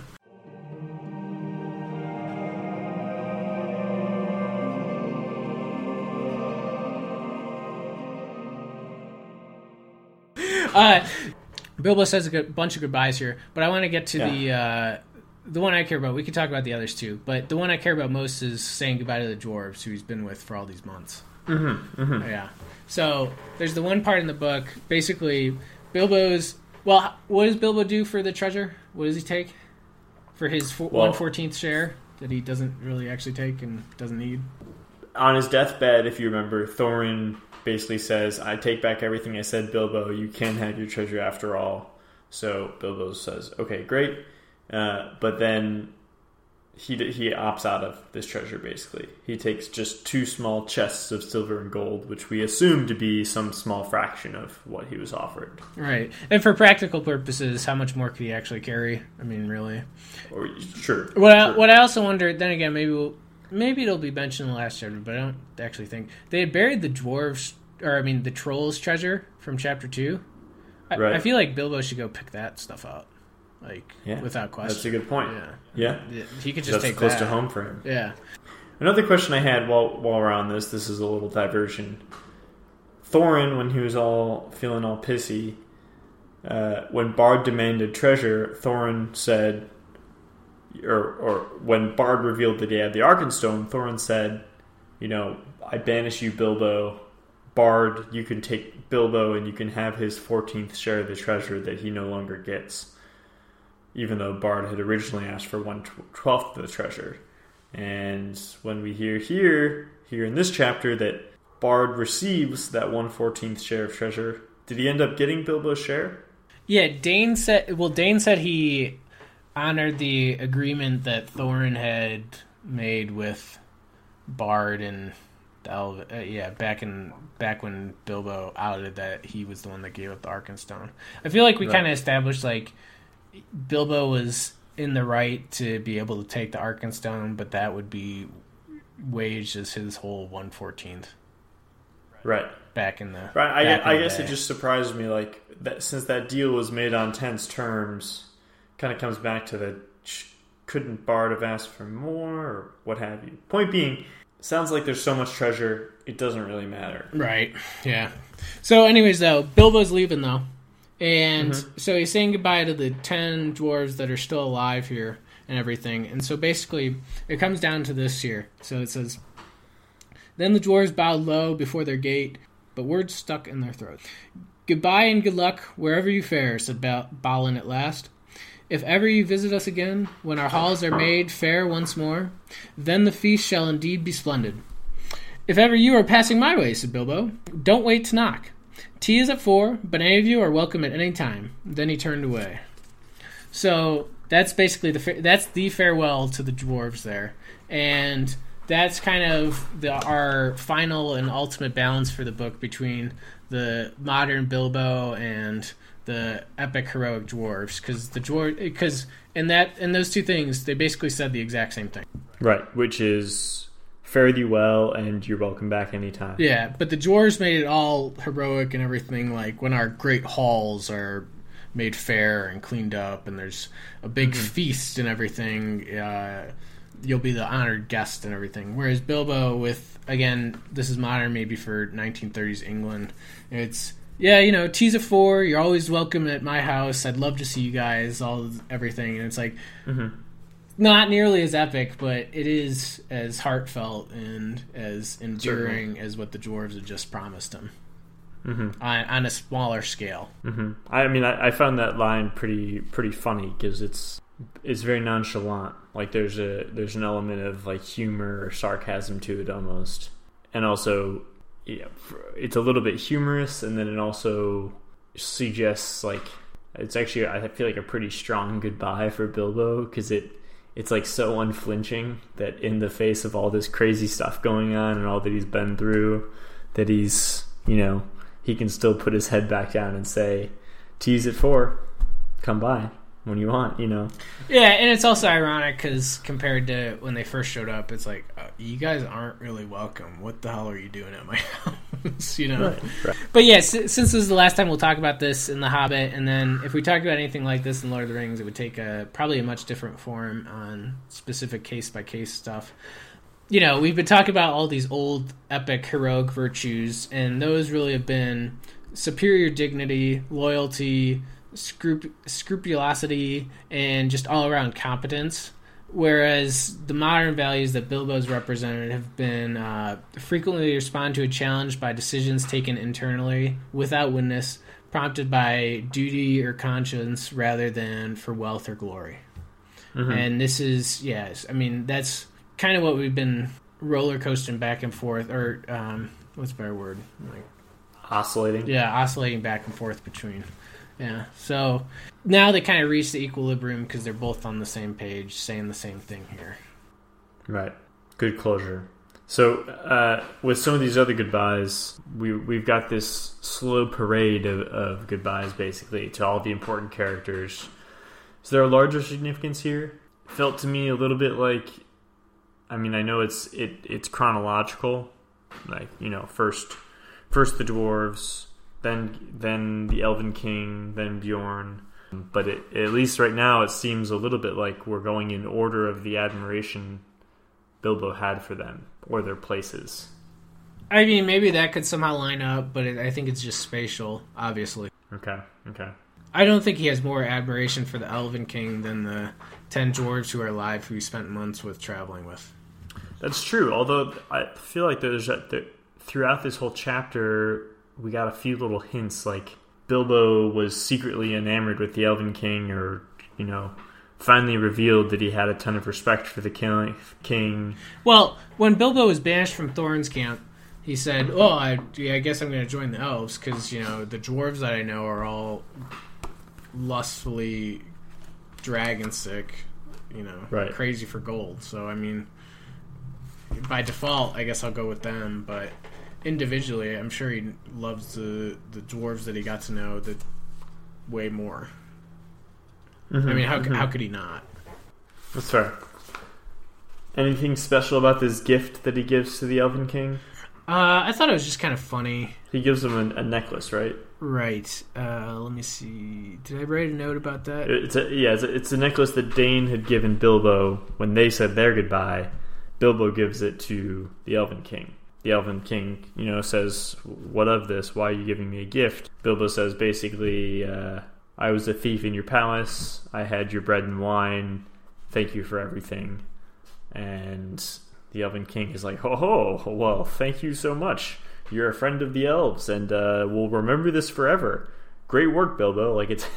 Bilbo says a bunch of goodbyes here, but I want to get to the one I care about. We can talk about the others too, but the one I care about most is saying goodbye to the dwarves who he's been with for all these months. Yeah. So there's the one part in the book, basically Bilbo's... Well, what does Bilbo do for the treasure? What does he take for his 1/14th share that he doesn't really actually take and doesn't need? On his deathbed, if you remember, Thorin basically says, I take back everything I said, Bilbo. You can have your treasure after all. So Bilbo says, okay, great. But then he opts out of this treasure, basically. He takes just 2 small chests of silver and gold, which we assume to be some small fraction of what he was offered. Right. And for practical purposes, how much more could he actually carry? I mean, really. Sure. What I also wonder, then again, maybe it'll be mentioned in the last chapter, but I don't actually think. They had buried the the trolls' treasure from chapter 2. I feel like Bilbo should go pick that stuff out. Without question. That's a good point. Yeah. He could just take that. That's close to home for him. Yeah. Another question I had while we're on this is a little diversion. Thorin, when he was feeling all pissy, when Bard demanded treasure, Thorin said, or when Bard revealed that he had the Arkenstone, Thorin said, I banish you, Bilbo. Bard, you can take Bilbo and you can have his 14th share of the treasure that he no longer gets. Even though Bard had originally asked for 1/12 of the treasure. And when we hear here in this chapter that Bard receives that 1/14th share of treasure, did he end up getting Bilbo's share? Yeah, Dane said he honored the agreement that Thorin had made with Bard and back when Bilbo outed that he was the one that gave up the Arkenstone. I feel like we kind of established Bilbo was in the right to be able to take the Arkenstone, but that would be waged as his whole 1/14th. Right. Back in the I guess it just surprised me that since that deal was made on tense terms, kind of comes back to couldn't Bard have asked for more or what have you. Point being, sounds like there's so much treasure, it doesn't really matter. Right. Yeah. So anyways though, Bilbo's leaving though. And so he's saying goodbye to the 10 dwarves that are still alive here and everything. And so basically, it comes down to this here. So it says, Then the dwarves bowed low before their gate, but words stuck in their throats. Goodbye and good luck wherever you fare, said Balin at last. If ever you visit us again, when our halls are made fair once more, then the feast shall indeed be splendid. If ever you are passing my way, said Bilbo, don't wait to knock. Tea is at 4, but any of you are welcome at any time. Then he turned away. So that's basically that's the farewell to the dwarves there, and that's kind of our final and ultimate balance for the book between the modern Bilbo and the epic heroic dwarves, because in those two things they basically said the exact same thing. Right, which is fare thee well and you're welcome back anytime. Yeah, but the dwarves made it all heroic and everything, like when our great halls are made fair and cleaned up and there's a big feast and everything, you'll be the honored guest and everything. Whereas Bilbo, with, again, this is modern maybe for 1930s England, it's, tea's at 4, you're always welcome at my house, I'd love to see you guys, everything. And it's like, not nearly as epic, but it is as heartfelt and as enduring as what the dwarves had just promised him. On a smaller scale. I mean, I found that line pretty funny because it's very nonchalant. Like there's an element of like humor or sarcasm to it almost, and also it's a little bit humorous, and then it also suggests like it's actually, I feel like, a pretty strong goodbye for Bilbo, because it's like so unflinching that in the face of all this crazy stuff going on and all that he's been through, that he's he can still put his head back down and say, tea's at 4, come by when you want, Yeah, and it's also ironic because compared to when they first showed up, it's like, you guys aren't really welcome. What the hell are you doing at my house, Right. But yeah, since this is the last time we'll talk about this in The Hobbit, and then if we talked about anything like this in Lord of the Rings, it would take probably a much different form on specific case-by-case stuff. We've been talking about all these old epic heroic virtues, and those really have been superior dignity, loyalty, scrupulosity, and just all-around competence. Whereas the modern values that Bilbo's represented have been frequently respond to a challenge by decisions taken internally, without witness, prompted by duty or conscience rather than for wealth or glory. And this is, that's kind of what we've been roller coasting back and forth, or what's a better word? Like oscillating. Yeah, oscillating back and forth between. Yeah. So now they kind of reach the equilibrium because they're both on the same page, saying the same thing here. Right. Good closure. So with some of these other goodbyes, we've got this slow parade of goodbyes, basically, to all the important characters. Is there a larger significance here? It felt to me a little bit like, I mean, I know it's chronological, like, first the dwarves, then the Elven King, then Bjorn. But at least right now, it seems a little bit like we're going in order of the admiration Bilbo had for them, or their places. I mean, maybe that could somehow line up, but I think it's just spatial, obviously. Okay. I don't think he has more admiration for the Elven King than the 10 dwarves who are alive who he spent months with traveling with. That's true, although I feel like throughout this whole chapter, we got a few little hints, like Bilbo was secretly enamored with the Elven King, or, finally revealed that he had a ton of respect for the king. Well, when Bilbo was banished from Thorin's camp, he said, I guess I'm going to join the elves, because, the dwarves that I know are all lustfully dragon sick, right. Crazy for gold. So, I mean, by default, I guess I'll go with them, but individually, I'm sure he loves the dwarves that he got to know way more. I mean, how could he not? That's fair. Anything special about this gift that he gives to the Elven King? I thought it was just kind of funny. He gives him a necklace, right? Right. Let me see. Did I write a note about that? It's a necklace that Dane had given Bilbo when they said their goodbye. Bilbo gives it to the Elven King. The Elven King, says, "What of this? Why are you giving me a gift?" Bilbo says, basically, I was a thief in your palace. I had your bread and wine. Thank you for everything. And the Elven King is like, "Oh, well, thank you so much. You're a friend of the elves, and we'll remember this forever. Great work, Bilbo." Like,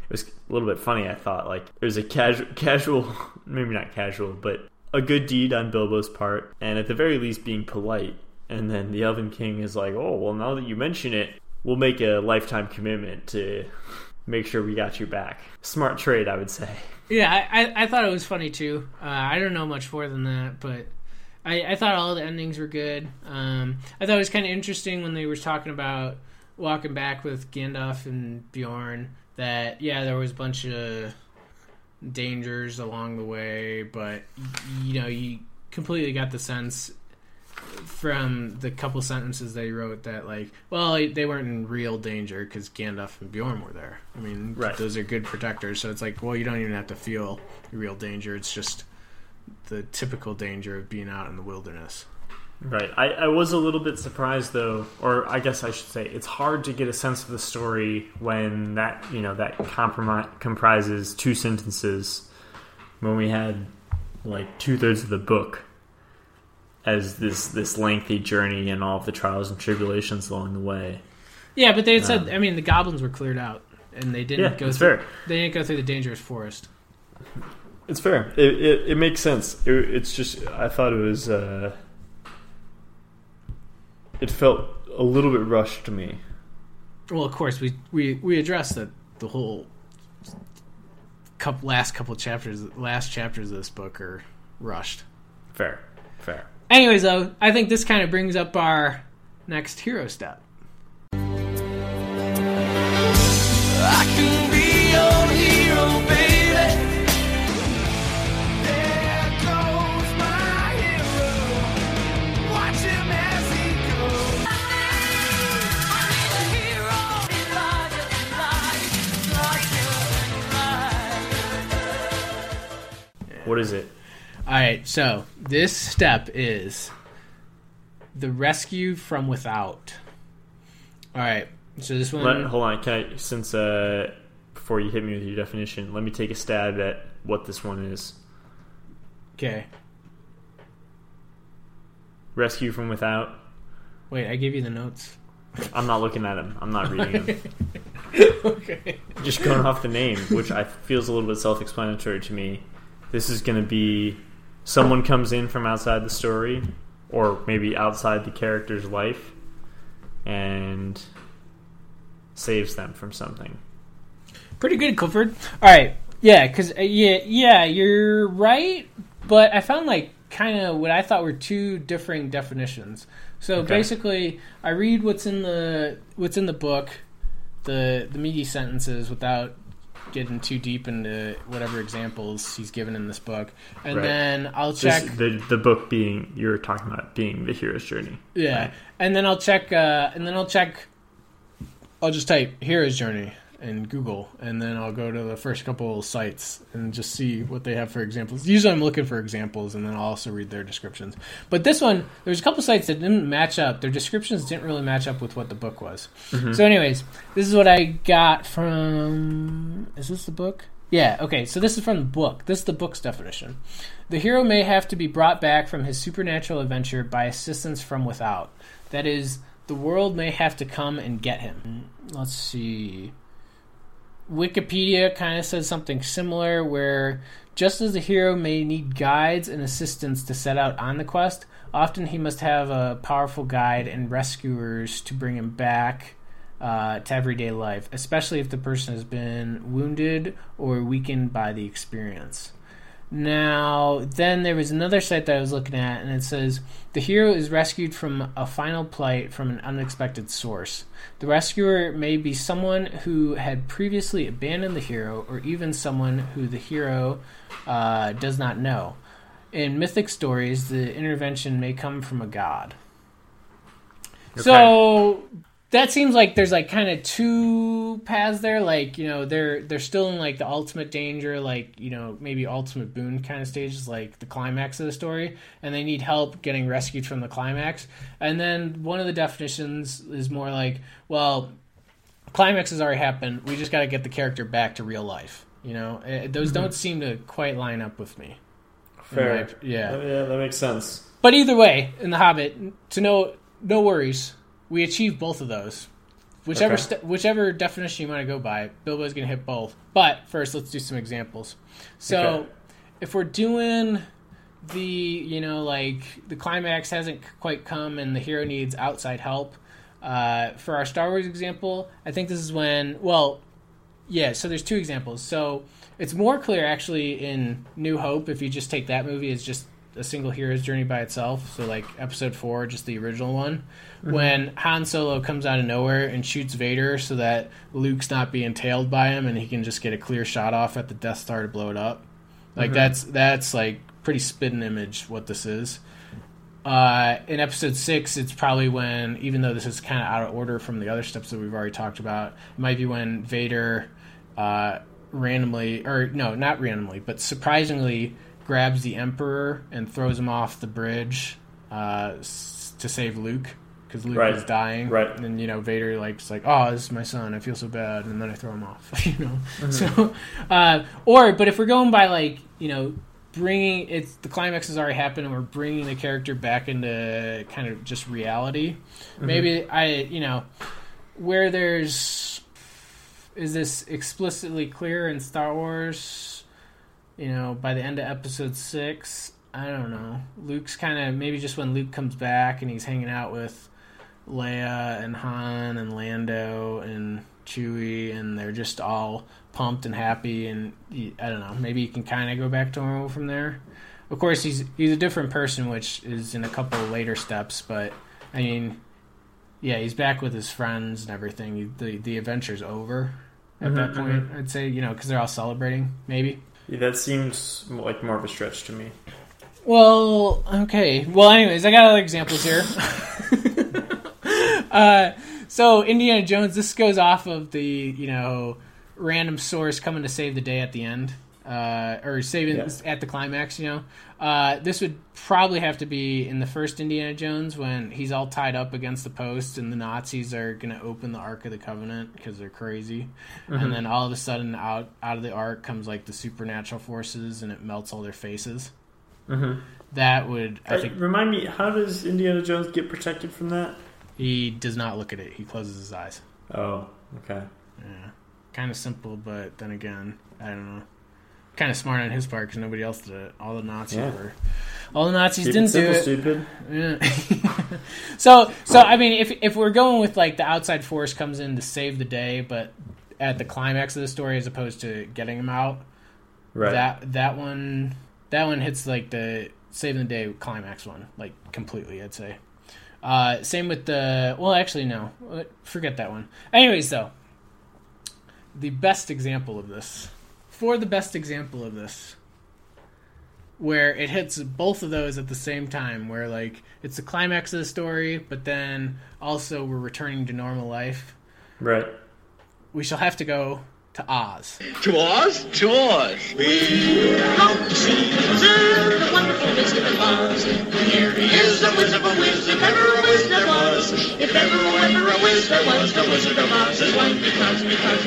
was a little bit funny. I thought like it was a casual, maybe not casual, but a good deed on Bilbo's part, and at the very least being polite. And then the Elven King is like, oh, well, now that you mention it, we'll make a lifetime commitment to make sure we got you back. Smart trade, I would say. Yeah, I thought it was funny too. I don't know much more than that, but I thought all the endings were good. I thought it was kind of interesting when they were talking about walking back with Gandalf and Bjorn that, yeah, there was a bunch of dangers along the way, but, you know, you completely got the sense from the couple sentences they wrote that, like, well, they weren't in real danger because Gandalf and Bjorn were there. I mean, right. Those are good protectors, so it's like, well, you don't even have to feel real danger. It's just the typical danger of being out in the wilderness. Right. I was a little bit surprised, though, or I guess I should say, it's hard to get a sense of the story when that, you know, that comprises 2 sentences, when we had like 2/3 of the book as this lengthy journey and all of the trials and tribulations along the way. Yeah, but they had said, I mean, the goblins were cleared out, and they didn't go through. Fair. They didn't go through the dangerous forest. It's fair. It makes sense. It's just, I thought it was. It felt a little bit rushed to me. Well, of course, we addressed that the whole last chapters of this book are rushed. Fair. Anyways, though, I think this kind of brings up our next hero step. I can be your hero, baby. There goes my hero. Watch him as he goes. I'm a hero. What is it? All right, so this step is the rescue from without. All right, so this one. Hold on, since before you hit me with your definition, let me take a stab at what this one is. Okay. Rescue from without. Wait, I gave you the notes. I'm not looking at them. I'm not reading them. Okay. Just going off the name, which feels a little bit self-explanatory to me. This is going to be someone comes in from outside the story, or maybe outside the character's life, and saves them from something. Pretty good, Clifford. All right, yeah, because yeah, you're right. But I found like kind of what I thought were 2 differing definitions. So basically, I read what's in the book, the meaty sentences without getting too deep into whatever examples he's given in this book, and then I'll check the book being you're talking about being the hero's journey. Yeah, right? and then I'll check. I'll just type hero's journey in Google, and then I'll go to the first couple sites and just see what they have for examples. Usually, I'm looking for examples, and then I'll also read their descriptions. But this one, there's a couple sites that didn't match up. Their descriptions didn't really match up with what the book was. Mm-hmm. So, anyways, this is what I got from. Is this the book? Yeah. Okay. So this is from the book. This is the book's definition. The hero may have to be brought back from his supernatural adventure by assistance from without. That is, the world may have to come and get him. Let's see. Wikipedia kind of says something similar, where just as the hero may need guides and assistants to set out on the quest, often he must have a powerful guide and rescuers to bring him back to everyday life, especially if the person has been wounded or weakened by the experience. Now, then there was another site that I was looking at, and it says, the hero is rescued from a final plight from an unexpected source. The rescuer may be someone who had previously abandoned the hero, or even someone who the hero does not know. In mythic stories, the intervention may come from a god. Okay. So that seems like there's like kind of 2 paths there. Like, you know, they're still in like the ultimate danger, like, you know, maybe ultimate boon kind of stages, like the climax of the story, and they need help getting rescued from the climax. And then one of the definitions is more like, well, climax has already happened. We just got to get the character back to real life. You know, those don't seem to quite line up with me. Fair. Yeah, that makes sense. But either way, in The Hobbit, no worries. We achieved both of those. Whichever Okay. whichever definition you want to go by, Bilbo's going to hit both. But first, let's do some examples. So, Okay. if we're doing the, like, the climax hasn't quite come and the hero needs outside help, for our Star Wars example, I think this is when, so there's two examples. So, it's more clear, actually, in New Hope, if you just take that movie as just a single hero's journey by itself. So, like, Episode 4, just the original one. When Han Solo comes out of nowhere and shoots Vader so that Luke's not being tailed by him and he can just get a clear shot off at the Death Star to blow it up. Like, that's like, pretty spitting image what this is. In Episode 6, it's probably when, even though this is kind of out of order from the other steps that we've already talked about, it might be when Vader randomly, or no, not randomly, but surprisingly grabs the Emperor and throws him off the bridge to save Luke, because Luke Right. is dying. Right. And then, Vader is like, oh, this is my son, I feel so bad, and then I throw him off. So, but if we're going by, like, bringing it's the climax has already happened and we're bringing the character back into kind of just reality, maybe where there's, is this explicitly clear in Star Wars, by the end of Episode 6, I don't know, Luke's kind of, maybe just when Luke comes back and he's hanging out with Leia and Han and Lando and Chewie, and they're just all pumped and happy, and I don't know, maybe you can kind of go back to normal from there. Of course, he's a different person, which is in a couple of later steps, but I mean, he's back with his friends and everything. The adventure's over at that point, I'd say, because they're all celebrating, maybe. Yeah, that seems like more of a stretch to me. Well, okay. Well, anyways, I got other examples here. So Indiana Jones, this goes off of the, random source coming to save the day at the end, or saving at the climax, This would probably have to be in the first Indiana Jones when he's all tied up against the post and the Nazis are going to open the Ark of the Covenant because they're crazy. And then all of a sudden out of the Ark comes, like, the supernatural forces and it melts all their faces. That would, I think... Remind me, how does Indiana Jones get protected from that? He does not look at it. He closes his eyes. Oh, okay. Yeah. Kind of simple, but then again, I don't know. Kind of smart on his part because nobody else did it. All the Nazis Keep didn't it simple, do it. Stupid. Yeah. So I mean, if we're going with, like, the outside force comes in to save the day, but at the climax of the story as opposed to getting him out, Right. that one hits, like, the saving the day climax one, like, completely, I'd say. Same with the... Well, actually, no. Forget that one. Anyways, though, the best example of this, where it hits both of those at the same time, where, like, it's the climax of the story, but then also we're returning to normal life, Right. we shall have to go to Oz. To Oz? To Oz. We're out to see the wizard, the wonderful Wizard of Oz. Here he is, the Wizard of a Wiz, if ever a Wiz there was. If ever a Wiz there was, the Wizard of Oz is one because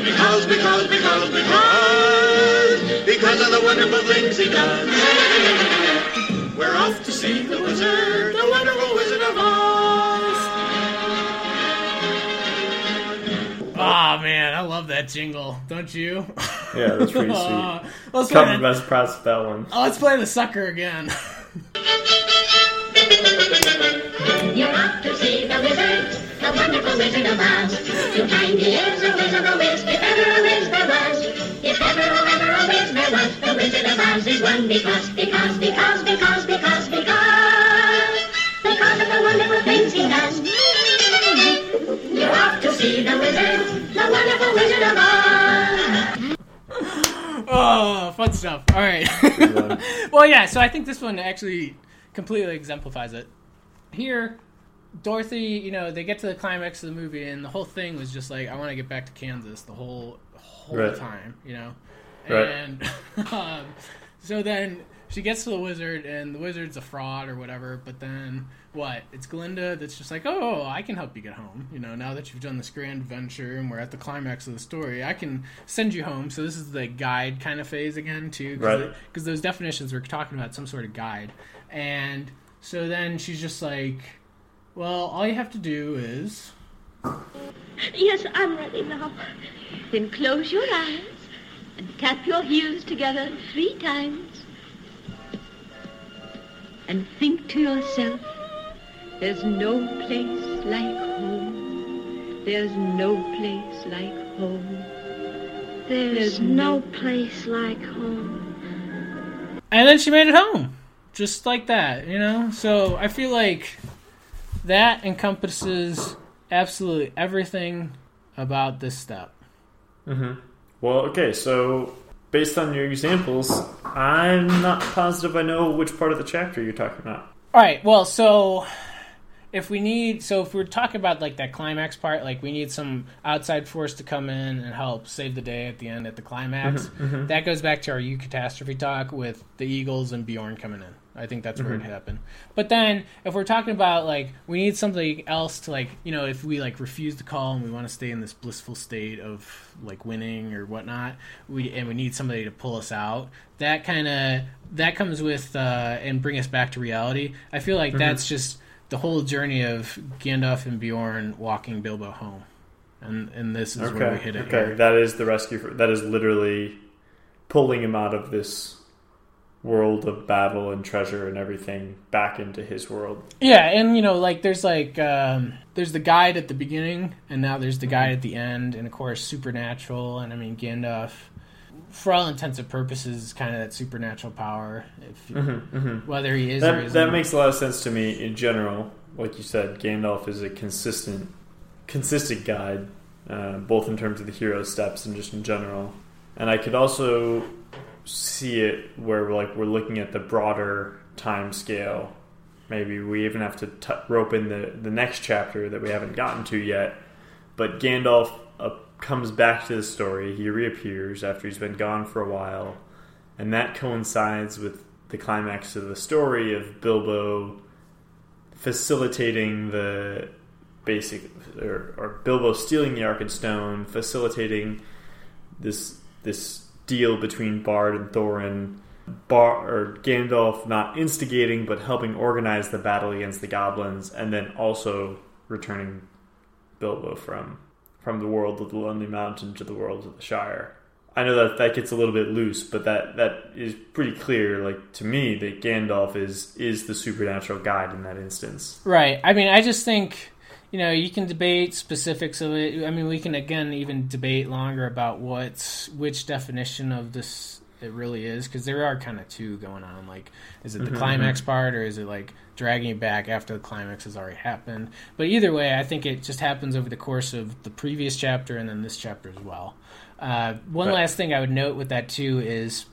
of the wonderful things he does. We're off to see the wizard, the wonderful Wizard of Oz. Oh man, I love that jingle, don't you? Yeah, that's pretty sweet. Let's Covered by surprise with that one. let's play the sucker again. You're off to see the wizard, the wonderful Wizard of Oz. Too kind he is, a Wizard of Wiz, if ever a Wiz there was. If ever a Wiz there was, the Wizard of Oz is one because of the wonderful things he does. You're off to see the wizard, the wonderful Wizard of Oz. Oh, fun stuff. All right. Well, yeah, so I think this one actually completely exemplifies it. Here, Dorothy, they get to the climax of the movie, and the whole thing was just like, I want to get back to Kansas the whole Right. time, Right. And so then she gets to the wizard, and the wizard's a fraud or whatever, but then what? It's Glinda that's just like, oh, I can help you get home. Now that you've done this grand adventure and we're at the climax of the story, I can send you home. So this is the guide kind of phase again, too. Right. Because those definitions we're talking about, some sort of guide. And so then she's just like, well, all you have to do is Yes, I'm ready now. Then close your eyes and tap your heels together 3 times. And think to yourself, there's no place like home. There's no place like home. There's no place like home. And then she made it home. Just like that, you know? So I feel like that encompasses absolutely everything about this step. Mm-hmm. Well, okay, so based on your examples, I'm not positive I know which part of the chapter you're talking about. All right, well, so if we're talking about like that climax part, like we need some outside force to come in and help save the day at the end at the climax. Mm-hmm. That goes back to our catastrophe talk with the Eagles and Bjorn coming in. I think that's where it happened. But then if we're talking about like we need something else to like, you know, if we like refuse the call and we want to stay in this blissful state of like winning or whatnot, we need somebody to pull us out. That comes with and bring us back to reality. I feel like that's just the whole journey of Gandalf and Bjorn walking Bilbo home, and this is where we hit it. Okay, that is the rescue. That is literally pulling him out of this world of battle and treasure and everything back into his world. Yeah, and you know, like there's the guide at the beginning, and now there's the guide at the end, and of course supernatural. And I mean Gandalf, for all intents and purposes, is kind of that supernatural power. Whether he is or isn't. That makes a lot of sense to me in general. Like you said, Gandalf is a consistent guide, both in terms of the hero steps and just in general. And I could also see it where we're looking at the broader time scale. Maybe we even have to rope in the next chapter that we haven't gotten to yet. But Gandalf comes back to the story. He reappears after he's been gone for a while, and that coincides with the climax of the story of Bilbo facilitating the basic, or Bilbo stealing the Arkenstone, facilitating this deal between Bard and Thorin. Or Gandalf not instigating but helping organize the battle against the goblins, and then also returning Bilbo from the world of the Lonely Mountain to the world of the Shire. I know that gets a little bit loose, but that is pretty clear, like to me, that Gandalf is the supernatural guide in that instance. Right. I mean, I just think, you know, you can debate specifics of it. I mean, we can again even debate longer about which definition of this it really is, because there are kind of two going on. Like, is it the climax part, or is it like dragging you back after the climax has already happened? But either way, I think it just happens over the course of the previous chapter and then this chapter as well. One last thing I would note with that too is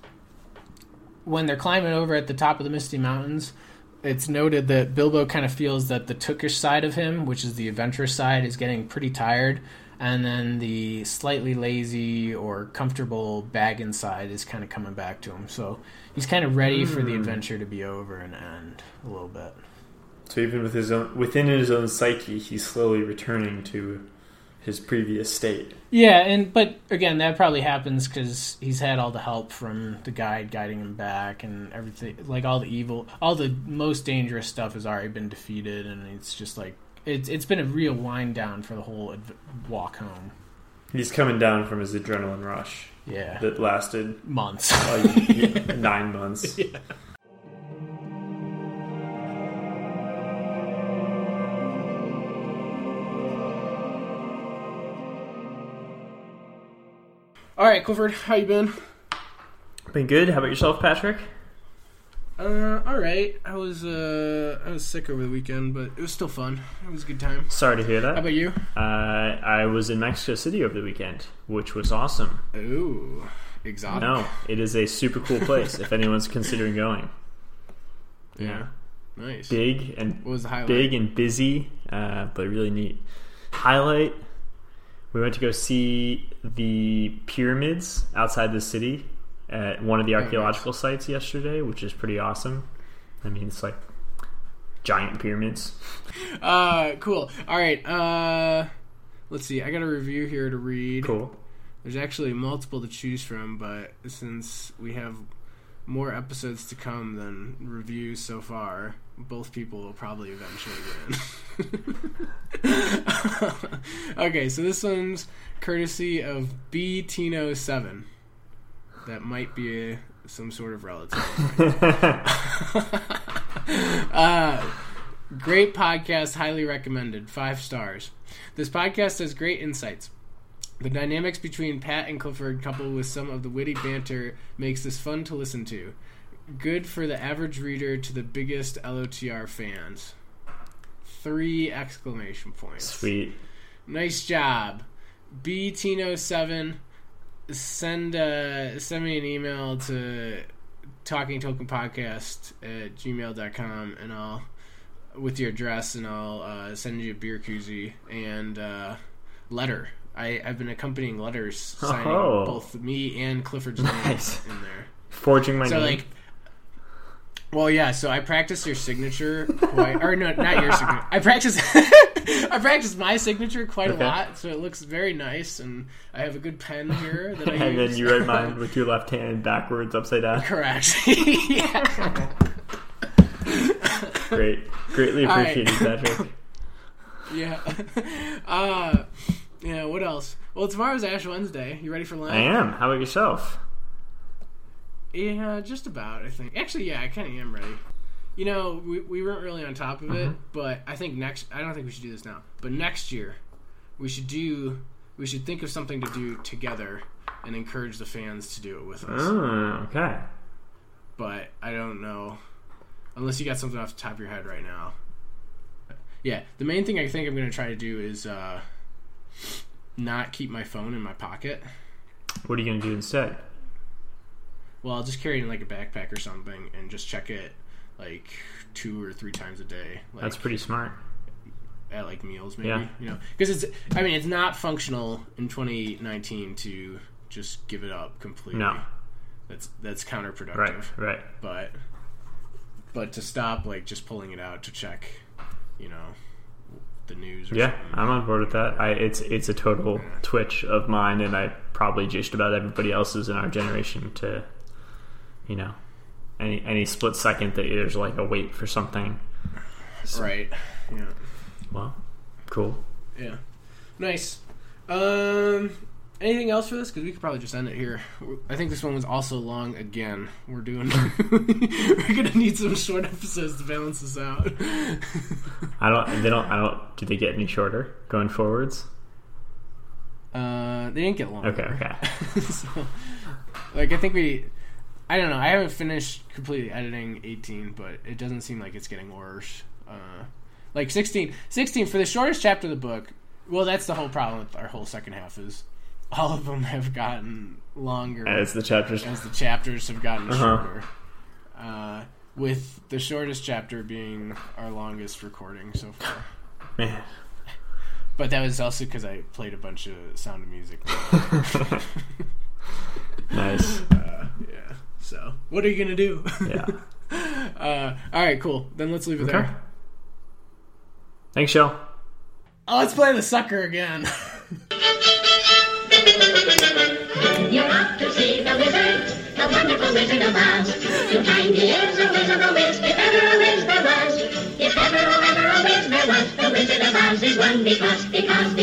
when they're climbing over at the top of the Misty Mountains, it's noted that Bilbo kind of feels that the Tookish side of him, which is the adventurous side, is getting pretty tired, and then the slightly lazy or comfortable Baggins side is kind of coming back to him. So he's kind of ready for the adventure to be over and end a little bit. So even within his own psyche, he's slowly returning to his previous state. Yeah, but again, that probably happens because he's had all the help from the guide guiding him back, and everything, like all the most dangerous stuff has already been defeated, and it's just like it's been a real wind down for the whole walk home. He's coming down from his adrenaline rush. Yeah, that lasted months, 9 months. Yeah. All right, Clifford, how you been? Been good. How about yourself, Patrick? All right. I was sick over the weekend, but it was still fun. It was a good time. Sorry to hear that. How about you? I was in Mexico City over the weekend, which was awesome. Ooh, exotic. No, it is a super cool place if anyone's considering going. Yeah, nice. Big and what was the highlight? Big and busy, but really neat. Highlight: we went to go see the pyramids outside the city at one of the archaeological sites yesterday, which is pretty awesome. I mean, it's like giant pyramids. Cool. All right. Let's see. I got a review here to read. Cool. There's actually multiple to choose from, but since we have more episodes to come than reviews so far, both people will probably eventually win. Okay, so this one's courtesy of BTino7. That might be some sort of relative. Great podcast, highly recommended. 5 stars. This podcast has great insights. The dynamics between Pat and Clifford, coupled with some of the witty banter, makes this fun to listen to. Good for the average reader to the biggest LOTR fans. 3 exclamation points. Sweet. Nice job. BTino7, send me an email to talkingtokenpodcast@gmail.com and I'll with your address and I'll send you a beer koozie and letter. I've been accompanying letters signing both me and Clifford's names in there. Forging my name. Like, well, yeah. So I practice your signature or no, not your signature. I practice my signature quite a lot, so it looks very nice, and I have a good pen here that I use. And then you write mine with your left hand backwards, upside down. Correct. Yeah. Greatly appreciated, Patrick. Yeah. Yeah. What else? Well, tomorrow's Ash Wednesday. You ready for lunch? I am. How about yourself? Yeah, just about, I think. Actually, yeah, I kind of am ready. You know, we weren't really on top of it, but I think I don't think we should do this now, but next year, we should think of something to do together and encourage the fans to do it with us. Oh, okay. But I don't know, unless you got something off the top of your head right now. Yeah, the main thing I think I'm going to try to do is not keep my phone in my pocket. What are you going to do instead? Well, I'll just carry it in like a backpack or something and just check it like 2 or 3 times a day. Like, that's pretty smart. At like meals, maybe. Yeah. You know, because it's not functional in 2019 to just give it up completely. No, that's counterproductive. Right. But to stop like just pulling it out to check, you know, the news. Or yeah, something. I'm on board with that. It's a total twitch of mine, and I probably just about everybody else's in our generation to, you know, any split second that there's like a wait for something. So, right. Yeah. Well, cool. Yeah. Nice. Anything else for this? Because we could probably just end it here. I think this one was also long again. We're gonna need some short episodes to balance this out. Do they get any shorter going forwards? They didn't get longer. Okay. So, like, I don't know. I haven't finished completely editing 18, but it doesn't seem like it's getting worse. Like 16 for the shortest chapter of the book. Well, that's the whole problem with our whole second half is all of them have gotten longer as the chapters have gotten shorter. With the shortest chapter being our longest recording so far. Man. But that was also because I played a bunch of Sound of Music. Nice. Yeah. So, what are you gonna do? Yeah. All right, cool. Then let's leave it there. Thanks, Shell. Oh, let's play the sucker again. You're off to see the wizard, the wonderful Wizard of Oz. Too kind he is, a Wiz of a Wiz, if ever a Wiz there was. If ever a Wiz there was, the Wizard of Oz is one because of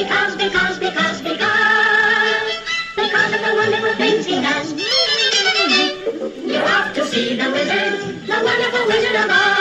the wonderful things he does. You're off to see the wizard, the wonderful Wizard of Oz.